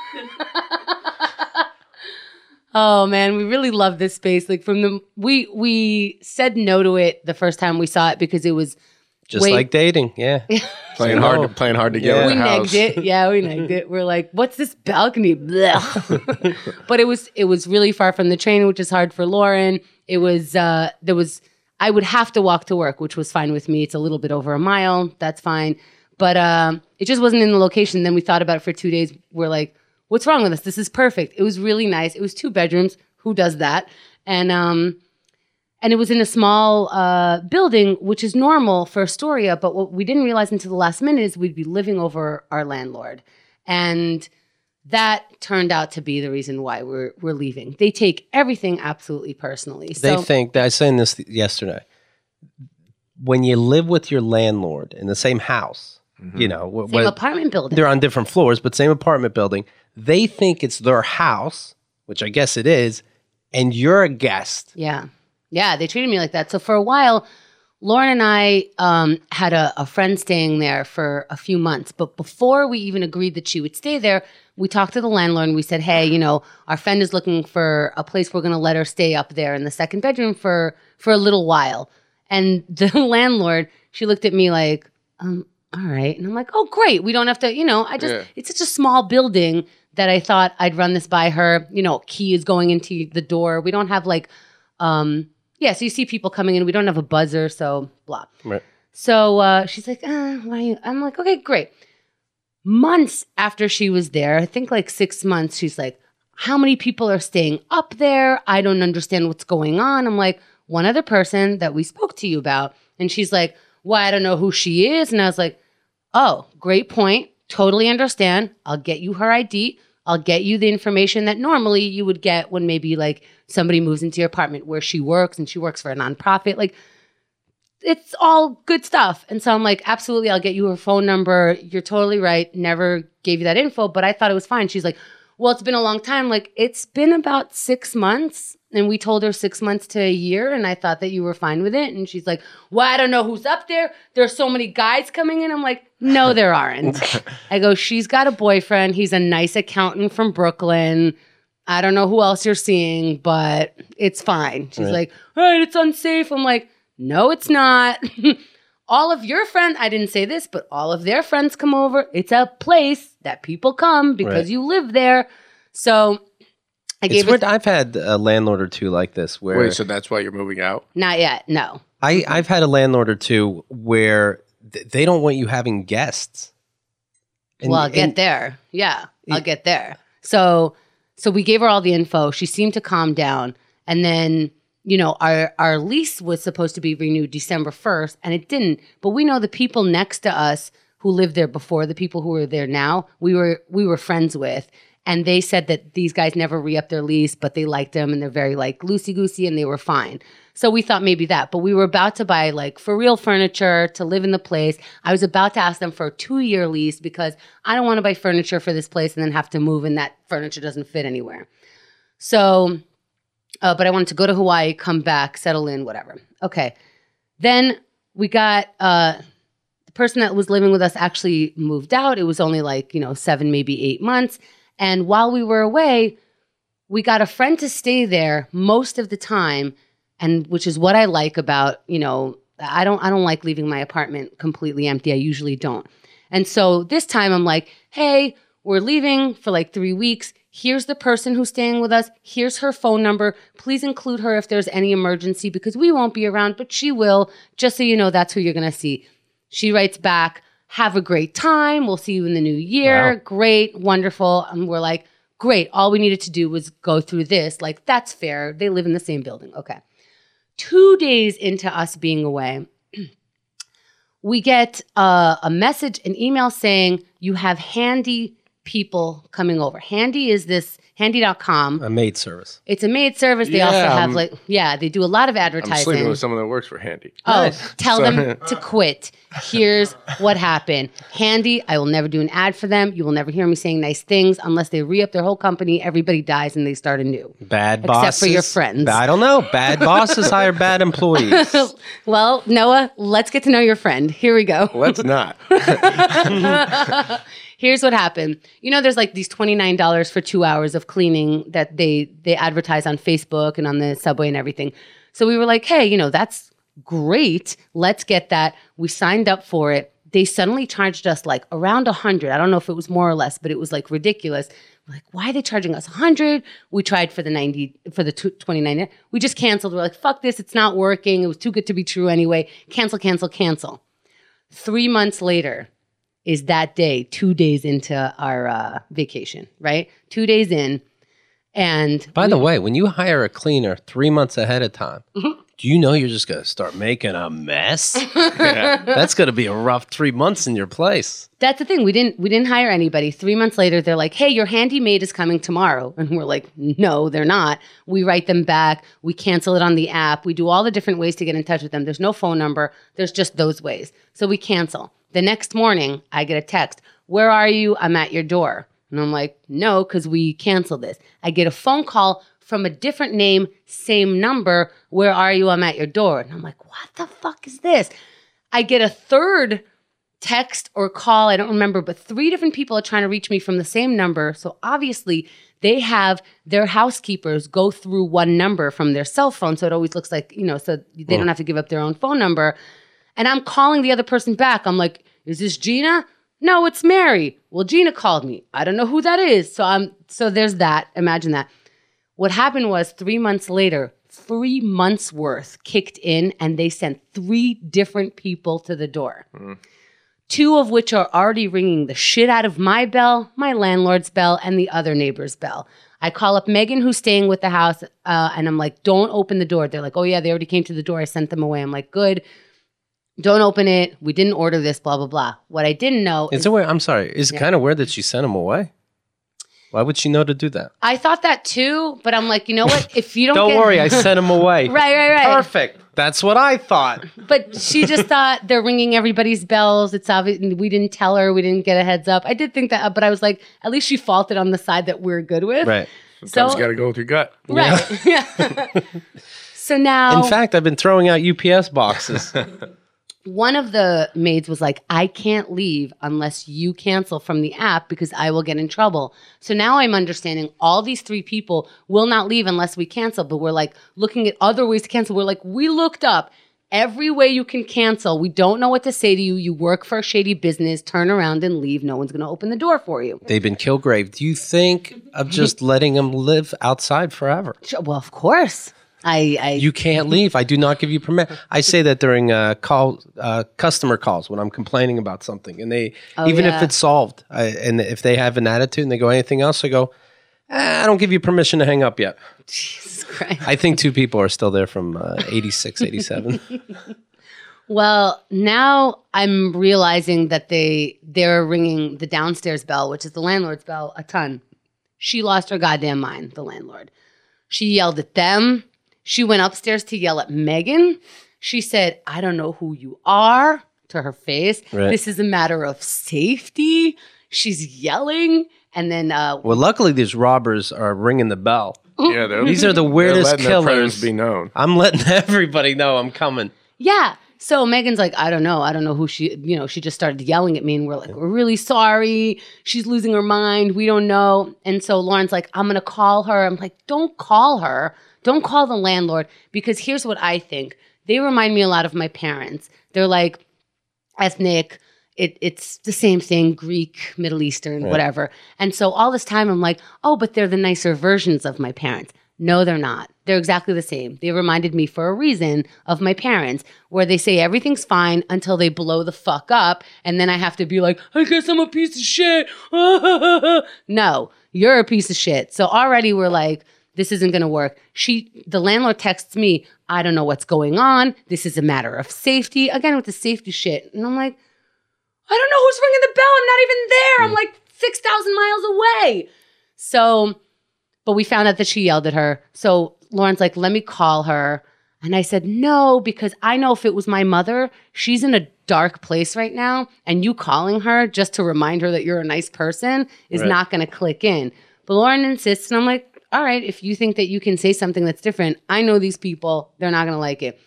Speaker 2: Oh man, we really love this space. Like from the we we said no to it the first time we saw it because it was
Speaker 1: Just
Speaker 2: Wait.
Speaker 1: like dating, yeah.
Speaker 3: Playing
Speaker 1: No.
Speaker 3: hard, to, playing hard to get
Speaker 1: Yeah.
Speaker 3: in
Speaker 2: we
Speaker 3: the house.
Speaker 2: negged it. Yeah, we negged it. We're like, what's this balcony? Blech. But it was it was really far from the train, which is hard for Lauren. It was uh there was I would have to walk to work, which was fine with me. It's a little bit over a mile. That's fine. But um it just wasn't in the location. Then we thought about it for two days. We're like, what's wrong with us? This is perfect. It was really nice. It was two bedrooms. Who does that? And um and it was in a small uh, building, which is normal for Astoria. But what we didn't realize until the last minute is we'd be living over our landlord. And that turned out to be the reason why we're we're leaving. They take everything absolutely personally.
Speaker 1: They
Speaker 2: So
Speaker 1: think, I was saying this yesterday, when you live with your landlord in the same house, you know, wh-
Speaker 2: same
Speaker 1: when-
Speaker 2: apartment building.
Speaker 1: they're on different floors, but same apartment building, they think it's their house, which I guess it is, and you're a guest.
Speaker 2: Yeah. Yeah, they treated me like that. So for a while, Lauren and I um, had a, a friend staying there for a few months. But before we even agreed that she would stay there, we talked to the landlord and we said, hey, you know, our friend is looking for a place we're going to let her stay up there in the second bedroom for, for a little while. And the landlord, she looked at me like, um, all right. And I'm like, oh, great. We don't have to, you know, I just,
Speaker 3: Yeah.
Speaker 2: it's such a small building that I thought I'd run this by her. You know, key is going into the door. We don't have like, um, yeah, so you see people coming in. We don't have a buzzer, so blah.
Speaker 1: Right.
Speaker 2: So uh, she's like, uh, why are you? I'm like, okay, great. Months after she was there, I think like six months, she's like, how many people are staying up there? I don't understand what's going on. I'm like, one other person that we spoke to you about. And she's like, well, I don't know who she is. And I was like, oh, great point. Totally understand. I'll get you her I D. I'll get you the information that normally you would get when maybe like somebody moves into your apartment where she works and she works for a nonprofit. Like, it's all good stuff. And so I'm like, absolutely, I'll get you her phone number. You're totally right. Never gave you that info, but I thought it was fine. She's like, well, it's been a long time. Like, it's been about six months. And we told her six months to a year, and I thought that you were fine with it. And she's like, well, I don't know who's up there. There's so many guys coming in. I'm like, no, there aren't. I go, she's got a boyfriend. He's a nice accountant from Brooklyn. I don't know who else you're seeing, but it's fine. She's
Speaker 1: Right.
Speaker 2: like, all right, it's unsafe. I'm like, no, it's not. All of your friends, I didn't say this, but all of their friends come over. It's a place that people come because
Speaker 1: Right.
Speaker 2: you live there. So I
Speaker 1: It's
Speaker 2: gave
Speaker 1: weird.
Speaker 2: it,
Speaker 1: I've had a landlord or two like this where
Speaker 3: Wait, so that's why you're moving out?
Speaker 2: not yet, no.
Speaker 1: I, I've had a landlord or two where th- they don't want you having guests. And-
Speaker 2: well, I'll get
Speaker 1: and-
Speaker 2: there. Yeah, I'll get there. So, so we gave her all the info. She seemed to calm down, and then you know our our lease was supposed to be renewed December first, and it didn't. But we know the people next to us who lived there before, the people who are there now, we were we were friends with, and they said that these guys never re-upped their lease, but they liked them, and they're very like loosey goosey, and they were fine. So we thought maybe that, but we were about to buy like for real furniture to live in the place. I was about to ask them for a two-year lease because I don't want to buy furniture for this place and then have to move and that furniture doesn't fit anywhere. So, uh, but I wanted to go to Hawaii, come back, settle in, whatever. Okay. Then we got, uh, the person that was living with us actually moved out. It was only like, you know, seven, maybe eight months. And while we were away, we got a friend to stay there most of the time. And which is what I like about, you know, I don't I don't like leaving my apartment completely empty. I usually don't. And so this time I'm like, hey, we're leaving for like three weeks. Here's the person who's staying with us. Here's her phone number. Please include her if there's any emergency because we won't be around, but she will. Just so you know, that's who you're going to see. She writes back, have a great time. We'll see you in the new year.
Speaker 1: Wow.
Speaker 2: Great, wonderful. And we're like, great. All we needed to do was go through this. Like, that's fair. They live in the same building. Okay. Two days into us being away, we get uh, a message, an email saying you have Handy people coming over. Handy is this, handy dot com.
Speaker 1: A maid service.
Speaker 2: It's a maid service. They also
Speaker 3: Yeah,
Speaker 2: have
Speaker 3: I'm-
Speaker 2: like, yeah, they do a lot of
Speaker 3: I'm
Speaker 2: advertising.
Speaker 3: sleeping with someone that works for Handy.
Speaker 2: Oh,
Speaker 1: Nice.
Speaker 2: tell
Speaker 3: So-
Speaker 2: them to quit. Here's what happened. Handy, I will never do an ad for them. You will never hear me saying nice things unless they re-up their whole company. Everybody dies and they start anew.
Speaker 1: Bad
Speaker 2: Except
Speaker 1: bosses.
Speaker 2: for your friends.
Speaker 1: I don't know. Bad bosses hire bad employees.
Speaker 2: Well, Noah, let's get to know your friend. Here we go.
Speaker 3: Let's not.
Speaker 2: Here's what happened. You know, there's like these twenty-nine dollars for two hours of cleaning that they they advertise on Facebook and on the subway and everything. So we were like, hey, you know, that's great. Let's get that. We signed up for it. They suddenly charged us like around a hundred. I don't know if it was more or less, but it was like ridiculous. We're like, why are they charging us a hundred? We tried for the ninety, for the twenty-nine. We just canceled. We're like, fuck this. It's not working. It was too good to be true anyway. Cancel, cancel, cancel. Three months later is that day, two days into our uh, vacation, right? Two days in. And
Speaker 1: By the way, when you hire a cleaner three months ahead of time,
Speaker 2: Mm-hmm.
Speaker 1: do you know you're just going to start making a mess? That's going to be a rough three months in your place.
Speaker 2: that's the thing. We didn't we didn't hire anybody. Three months later, they're like, hey, your handy maid is coming tomorrow. And we're like, no, they're not. We write them back. We cancel it on the app. We do all the different ways to get in touch with them. There's no phone number. There's just those ways. So we cancel. The next morning, I get a text. Where are you? I'm at your door. And I'm like, no, because we canceled this. I get a phone call from a different name, same number. Where are you? I'm at your door. And I'm like, what the fuck is this? I get a third text or call, I don't remember, but three different people are trying to reach me from the same number. So obviously they have their housekeepers go through one number from their cell phone. So it always looks like, you know, so they don't have to give up their own phone number. And I'm calling the other person back. I'm like, is this Gina? No, it's Mary. Well, Gina called me. I don't know who that is. So I'm so there's that. Imagine that. What happened was three months later, three months worth kicked in and they sent three different people to the door. Mm. Two of which are already ringing the shit out of my bell, my landlord's bell, and the other neighbor's bell. I call up Megan, who's staying with the house, uh, and I'm like, don't open the door. They're like, oh yeah, they already came to the door. I sent them away. I'm like, good. Don't open it. We didn't order this, blah, blah, blah. What I didn't know
Speaker 1: It's
Speaker 2: is
Speaker 1: a weird, I'm sorry. Is it
Speaker 2: Yeah.
Speaker 1: kind of weird that she sent him away? Why would she know to do that?
Speaker 2: I thought that too, but I'm like, you know what? If you don't
Speaker 1: Don't
Speaker 2: get-
Speaker 1: worry, I sent him away.
Speaker 2: Right, right, right.
Speaker 1: Perfect. That's what I thought.
Speaker 2: But she just thought they're ringing everybody's bells. It's obvious. We didn't tell her. We didn't get a heads up. I did think that, but I was like, at least she faulted on the side that we're good with.
Speaker 1: Right.
Speaker 3: Sometimes
Speaker 2: So-
Speaker 3: you got to go with your gut.
Speaker 2: Right. Yeah. So now
Speaker 1: In fact, I've been throwing out U P S boxes.
Speaker 2: one of the maids was like, I can't leave unless you cancel from the app because I will get in trouble. So now I'm understanding all these three people will not leave unless we cancel. But we're like looking at other ways to cancel. We're like, we looked up every way you can cancel. We don't know what to say to you. You work for a shady business. Turn around and leave. No one's going to open the door for you.
Speaker 1: They've been Kilgrave. Do you think of just letting them live outside forever?
Speaker 2: Sure, well, of course. I, I
Speaker 1: You can't leave. I do not give you permission. I say that during uh, call uh, customer calls when I'm complaining about something, and they
Speaker 2: Oh,
Speaker 1: even
Speaker 2: yeah.
Speaker 1: if it's solved, I, and if they have an attitude and they go anything else, I go, eh, I don't give you permission to hang up yet.
Speaker 2: Jesus Christ.
Speaker 1: I think two people are still there from uh, eighty-six, eighty-seven.
Speaker 2: Well, now I'm realizing that they they're ringing the downstairs bell, which is the landlord's bell, a ton. She lost her goddamn mind, the landlord. She yelled at them. She went upstairs to yell at Megan. She said, I don't know who you are, to her face.
Speaker 1: Right.
Speaker 2: This is a matter of safety. She's yelling. And then uh,
Speaker 1: Well, luckily these robbers are ringing the bell.
Speaker 3: Yeah, they're,
Speaker 1: These are the
Speaker 3: they're
Speaker 1: weirdest
Speaker 3: letting their presence
Speaker 1: killers.
Speaker 3: be known.
Speaker 1: I'm letting everybody know I'm coming.
Speaker 2: yeah. So Megan's like, I don't know. I don't know who she, you know, she just started yelling at me and we're like, we're really sorry. She's losing her mind. We don't know. And so Lauren's like, I'm going to call her. I'm like, don't call her. Don't call the landlord because here's what I think. They remind me a lot of my parents. They're like ethnic. It, it's the same thing, Greek, Middle Eastern, whatever. And so all this time I'm like, oh, but they're the nicer versions of my parents. No, they're not. They're exactly the same. They reminded me for a reason of my parents, where they say everything's fine until they blow the fuck up. And then I have to be like, I guess I'm a piece of shit. No, you're a piece of shit. So already we're like, this isn't going to work. She, the landlord texts me, I don't know what's going on. This is a matter of safety. Again, with the safety shit. And I'm like, I don't know who's ringing the bell. I'm not even there. I'm like six thousand miles away. So, but we found out that she yelled at her. So Lauren's like, let me call her. And I said, no, because I know if it was my mother, she's in a dark place right now. And you calling her just to remind her that you're a nice person is
Speaker 1: Right.
Speaker 2: not going to click in. But Lauren insists. And I'm like, all right, if you think that you can say something that's different, I know these people, they're not going to like it.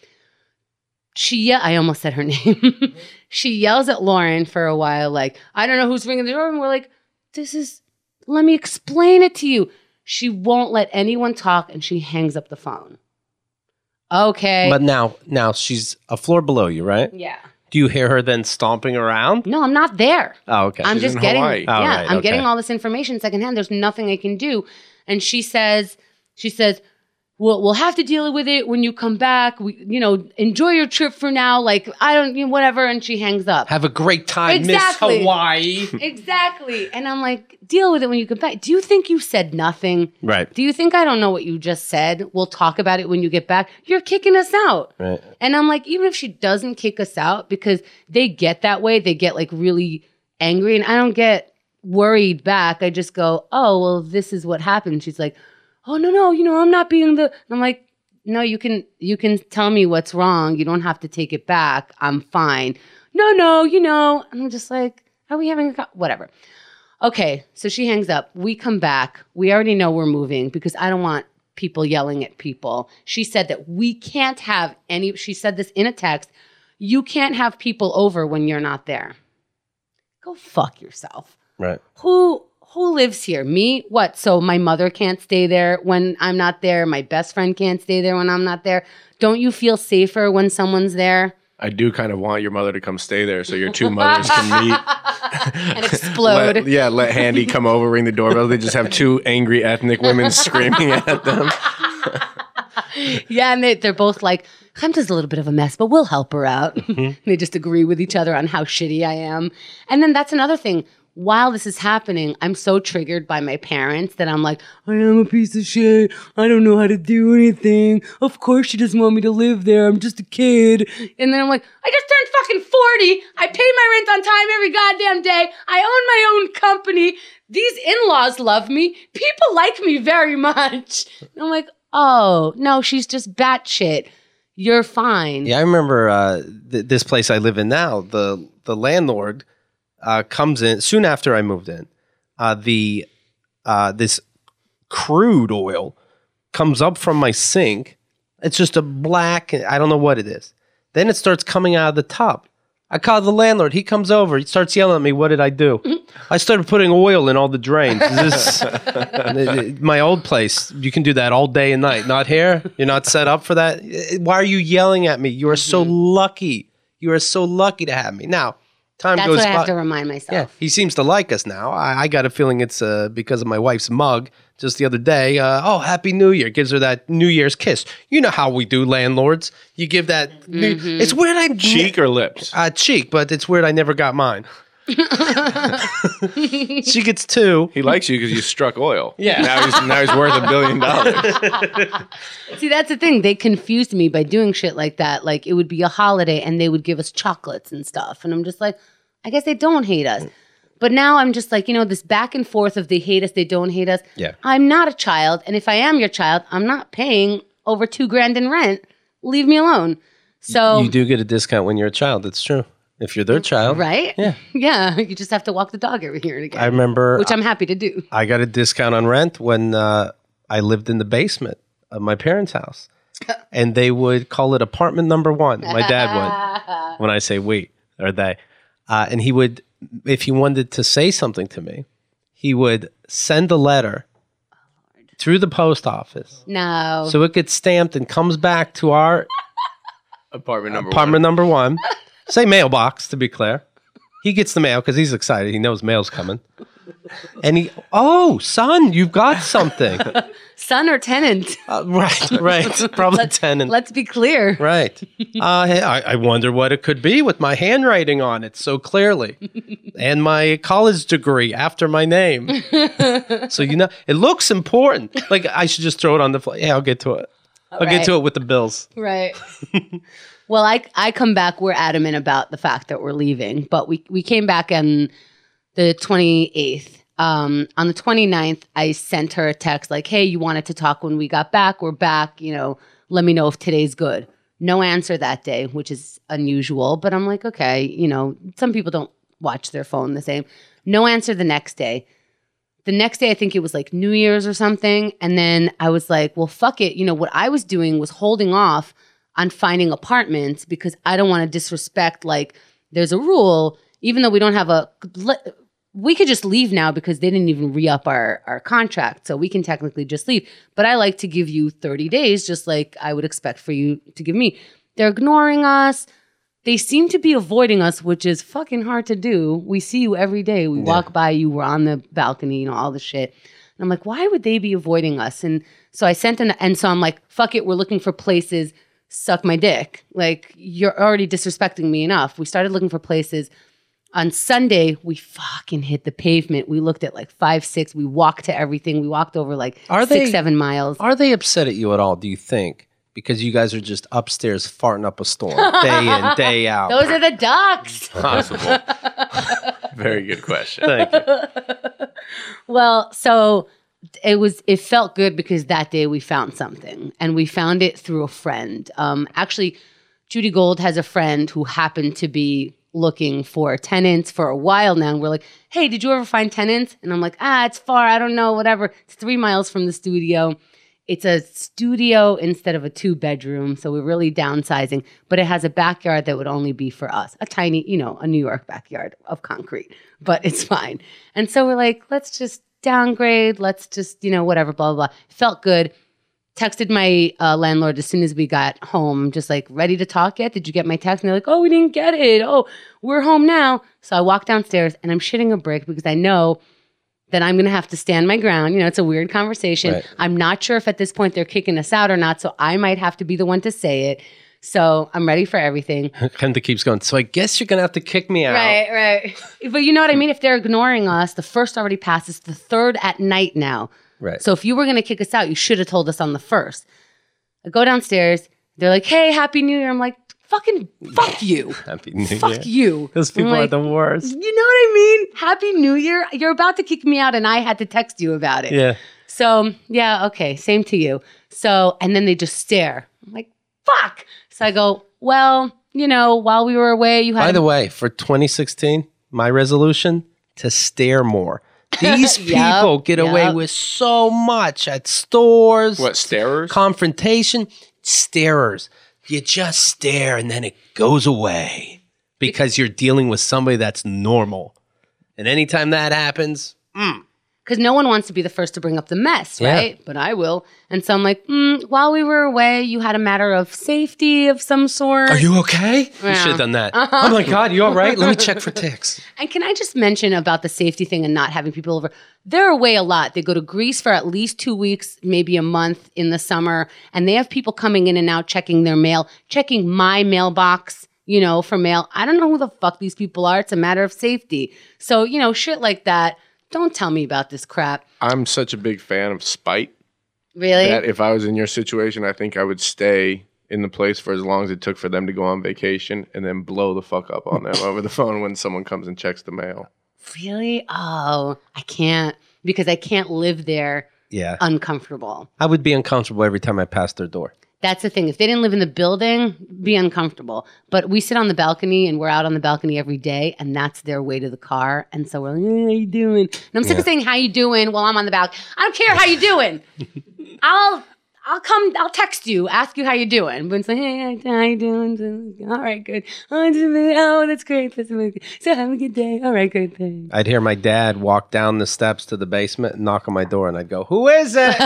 Speaker 2: She, ye- I almost said her name. She yells at Lauren for a while, like, I don't know who's ringing the door. And we're like, this is, let me explain it to you. She won't let anyone talk and she hangs up the phone. Okay.
Speaker 1: But now, now she's a floor below you, right?
Speaker 2: yeah.
Speaker 1: Do you hear her then stomping around?
Speaker 2: No, I'm not there.
Speaker 1: Oh, okay.
Speaker 2: I'm
Speaker 3: She's
Speaker 2: just
Speaker 3: in
Speaker 2: getting,
Speaker 3: Hawaii.
Speaker 2: yeah,
Speaker 1: Oh, right,
Speaker 2: I'm
Speaker 1: okay.
Speaker 2: getting all this information secondhand. There's nothing I can do. And she says, she says, we'll, we'll have to deal with it when you come back. We, you know, enjoy your trip for now. Like, I don't, you know, whatever. And she hangs up.
Speaker 1: Have a great time,
Speaker 2: Exactly.
Speaker 1: Miss Hawaii.
Speaker 2: Exactly. And I'm like, deal with it when you come back. Do you think you said nothing?
Speaker 1: Right.
Speaker 2: Do you think I don't know what you just said? We'll talk about it when you get back. You're kicking us out.
Speaker 1: Right.
Speaker 2: And I'm like, even if she doesn't kick us out, because they get that way, they get like really angry, and I don't get worried back. I just go, oh, well, this is what happened. She's like, oh, no, no, you know, I'm not being the, and I'm like, no, you can, you can tell me what's wrong. You don't have to take it back. I'm fine. No, no, you know, and I'm just like, are we having a, co-? Whatever. Okay. So she hangs up. We come back. We already know we're moving because I don't want people yelling at people. She said that we can't have any, she said this in a text, you can't have people over when you're not there. Go fuck yourself.
Speaker 1: Right.
Speaker 2: Who who lives here? Me? What? So my mother can't stay there when I'm not there. My best friend can't stay there when I'm not there. Don't you feel safer when someone's there?
Speaker 3: I do kind of want your mother to come stay there so your two mothers can meet.
Speaker 2: And explode.
Speaker 3: Let, yeah, let Handy come over, ring the doorbell. They just have two angry ethnic women screaming at them.
Speaker 2: Yeah, and they, they're both like, I'm just a little bit of a mess, but we'll help her out. They just agree with each other on how shitty I am. And then that's another thing. While this is happening, I'm so triggered by my parents that I'm like, I am a piece of shit. I don't know how to do anything. Of course she doesn't want me to live there. I'm just a kid. And then I'm like, I just turned fucking forty. I pay my rent on time every goddamn day. I own my own company. These in-laws love me. People like me very much. And I'm like, oh, no, she's just batshit. You're fine.
Speaker 1: Yeah, I remember uh, th- this place I live in now. The the landlord uh, comes in soon after I moved in. Uh, the uh, this crude oil comes up from my sink. It's just a black, I don't know what it is. Then it starts coming out of the tub. I call the landlord. He comes over. He starts yelling at me. What did I do? I started putting oil in all the drains. This is, my old place, you can do that all day and night. Not here. You're not set up for that. Why are you yelling at me? You are so lucky. You are so lucky to have me. Now, time
Speaker 2: That's
Speaker 1: goes
Speaker 2: what I
Speaker 1: by.
Speaker 2: have to remind myself.
Speaker 1: Yeah, he seems to like us now. I, I got a feeling it's uh, because of my wife's mug just the other day. Uh, oh, Happy New Year. Gives her that New Year's kiss. You know how we do, landlords. You give that. New, it's weird. I
Speaker 3: Cheek or lips?
Speaker 1: uh, cheek, but it's weird. I never got mine. She gets two.
Speaker 3: He likes you because you struck oil.
Speaker 1: Yeah.
Speaker 3: Now he's now he's worth a billion dollars.
Speaker 2: See, that's the thing. They confused me by doing shit like that. Like it would be a holiday and they would give us chocolates and stuff. And I'm just like, I guess they don't hate us. But now I'm just like, you know, this back and forth of they hate us, they don't hate us.
Speaker 1: Yeah.
Speaker 2: I'm not a child. And if I am your child, I'm not paying over two grand in rent. Leave me alone. So,
Speaker 1: You do get a discount when you're a child. It's true. If you're their child.
Speaker 2: right?
Speaker 1: Yeah.
Speaker 2: Yeah. You just have to walk the dog every here and again.
Speaker 1: I remember
Speaker 2: Which I'm happy to do.
Speaker 1: I got a discount on rent when uh, I lived in the basement of my parents' house. And they would call it apartment number one. My dad would, when I say we or they. Uh, and he would, if he wanted to say something to me, he would send a letter through the post office.
Speaker 2: No.
Speaker 1: So it gets stamped and comes back to our
Speaker 3: Apartment number
Speaker 1: apartment
Speaker 3: one.
Speaker 1: number one. Say mailbox, to be clear. He gets the mail because he's excited. He knows mail's coming. And he, oh, son, you've got something.
Speaker 2: Son or tenant?
Speaker 1: Uh, right, right. Probably tenant.
Speaker 2: Let's be clear.
Speaker 1: Right. Uh, hey, I, I wonder what it could be with my handwriting on it so clearly. And my college degree after my name. So, you know, it looks important. Like, I should just throw it on the floor. Yeah, I'll get to it. I'll
Speaker 2: Right.
Speaker 1: get to it with the bills.
Speaker 2: Right. Well, I I come back. We're adamant about the fact that we're leaving, but we we came back on the twenty-eighth. Um, on the twenty-ninth, I sent her a text like, "Hey, you wanted to talk when we got back. We're back. You know, let me know if today's good." No answer that day, which is unusual. But I'm like, okay, you know, some people don't watch their phone the same. No answer the next day. The next day, I think it was like New Year's or something. And then I was like, well, fuck it. You know, what I was doing was holding off on finding apartments because I don't want to disrespect, like, there's a rule, even though we don't have a, we could just leave now because they didn't even re-up our, our contract. So we can technically just leave. But I like to give you thirty days, just like I would expect for you to give me. They're ignoring us. They seem to be avoiding us, which is fucking hard to do. We see you every day. We walk by you. We're on the balcony, you know, all the shit. And I'm like, why would they be avoiding us? And so I sent an, and so I'm like, fuck it. We're looking for places. Suck my dick. Like, you're already disrespecting me enough. We started looking for places. On Sunday, we fucking hit the pavement. We looked at like five, six. We walked to everything. We walked over like
Speaker 1: Are
Speaker 2: six,
Speaker 1: they-
Speaker 2: seven miles.
Speaker 1: Are they upset at you at all, do you think? Because you guys are just upstairs farting up a storm day in, day out.
Speaker 2: Those are the ducks.
Speaker 3: Possible. Very good question.
Speaker 1: Thank you.
Speaker 2: Well, so it was, it felt good because that day we found something and we found it through a friend. Um, actually, Judy Gold has a friend who happened to be looking for tenants for a while now. And we're like, hey, did you ever find tenants? And I'm like, ah, it's far. I don't know, whatever. It's three miles from the studio. It's a studio instead of a two bedroom. So we're really downsizing, but it has a backyard that would only be for us. A tiny, you know, a New York backyard of concrete, but it's fine. And so we're like, let's just downgrade. Let's just, you know, whatever, blah, blah, blah. Felt good. Texted my uh, landlord as soon as we got home, just like, ready to talk yet? Did you get my text? And they're like, oh, we didn't get it. Oh, we're home now. So I walk downstairs and I'm shitting a brick because I know that I'm going to have to stand my ground. You know, it's a weird conversation.
Speaker 1: Right.
Speaker 2: I'm not sure if at this point they're kicking us out or not. So I might have to be the one to say it. So I'm ready for everything.
Speaker 1: Kenda keeps going, so I guess you're going to have to kick me out.
Speaker 2: Right, right. But you know what I mean? If they're ignoring us, the first already passes, the third at night now.
Speaker 1: Right.
Speaker 2: So if you were going to kick us out, you should have told us on the first. I go downstairs. They're like, hey, Happy New Year. I'm like, fucking fuck you.
Speaker 1: Happy New
Speaker 2: Fuck
Speaker 1: Year.
Speaker 2: you.
Speaker 1: Those people
Speaker 2: I'm
Speaker 1: are
Speaker 2: like,
Speaker 1: the worst.
Speaker 2: You know what I mean? Happy New Year. You're about to kick me out and I had to text you about it.
Speaker 1: Yeah.
Speaker 2: So, yeah, okay, same to you. So, and then they just stare. I'm like, fuck. So I go, well, you know, while we were away, you had
Speaker 1: By
Speaker 2: a-
Speaker 1: the way, for twenty sixteen, my resolution, to stare more. These
Speaker 2: Yep,
Speaker 1: people get away
Speaker 2: yep.
Speaker 1: with so much at stores.
Speaker 3: What, starers?
Speaker 1: Confrontation. Starers. You just stare and then it goes away because you're dealing with somebody that's normal. And anytime that happens,
Speaker 2: Because no one wants to be the first to bring up the mess,
Speaker 1: Yeah.
Speaker 2: right? But I will. And so I'm like, mm, while we were away, you had a matter of safety of some sort.
Speaker 1: are you okay? You
Speaker 2: Yeah.
Speaker 1: should have done that. Oh my God, you all right? Let me check for ticks.
Speaker 2: And can I just mention about the safety thing and not having people over? They're away a lot. They go to Greece for at least two weeks, maybe a month in the summer. And they have people coming in and out checking their mail, checking my mailbox, you know, for mail. I don't know who the fuck these people are. It's a matter of safety. So, you know, shit like that. Don't tell me about this crap.
Speaker 3: I'm such a big fan of spite
Speaker 2: Really?
Speaker 3: that if I was in your situation, I think I would stay in the place for as long as it took for them to go on vacation and then blow the fuck up on them over the phone when someone comes and checks the mail.
Speaker 2: Really? Oh, I can't because I can't live there
Speaker 1: Yeah.
Speaker 2: uncomfortable.
Speaker 1: I would be uncomfortable every time I passed their door.
Speaker 2: That's the thing. If they didn't live in the building, be uncomfortable. But we sit on the balcony and we're out on the balcony every day, and that's their way to the car. And so we're like, hey, how you doing? And I'm sick of saying how you doing while I'm on the balcony. I don't care how you doing. I'll I'll come, I'll text you, ask you how you doing. But it's like, hey, how you doing? All right, good. Oh, it's amazing. Oh, that's great. That's amazing. So have a good day. All right, good thing.
Speaker 1: I'd hear my dad walk down the steps to the basement and knock on my door, and I'd go, "Who is it?"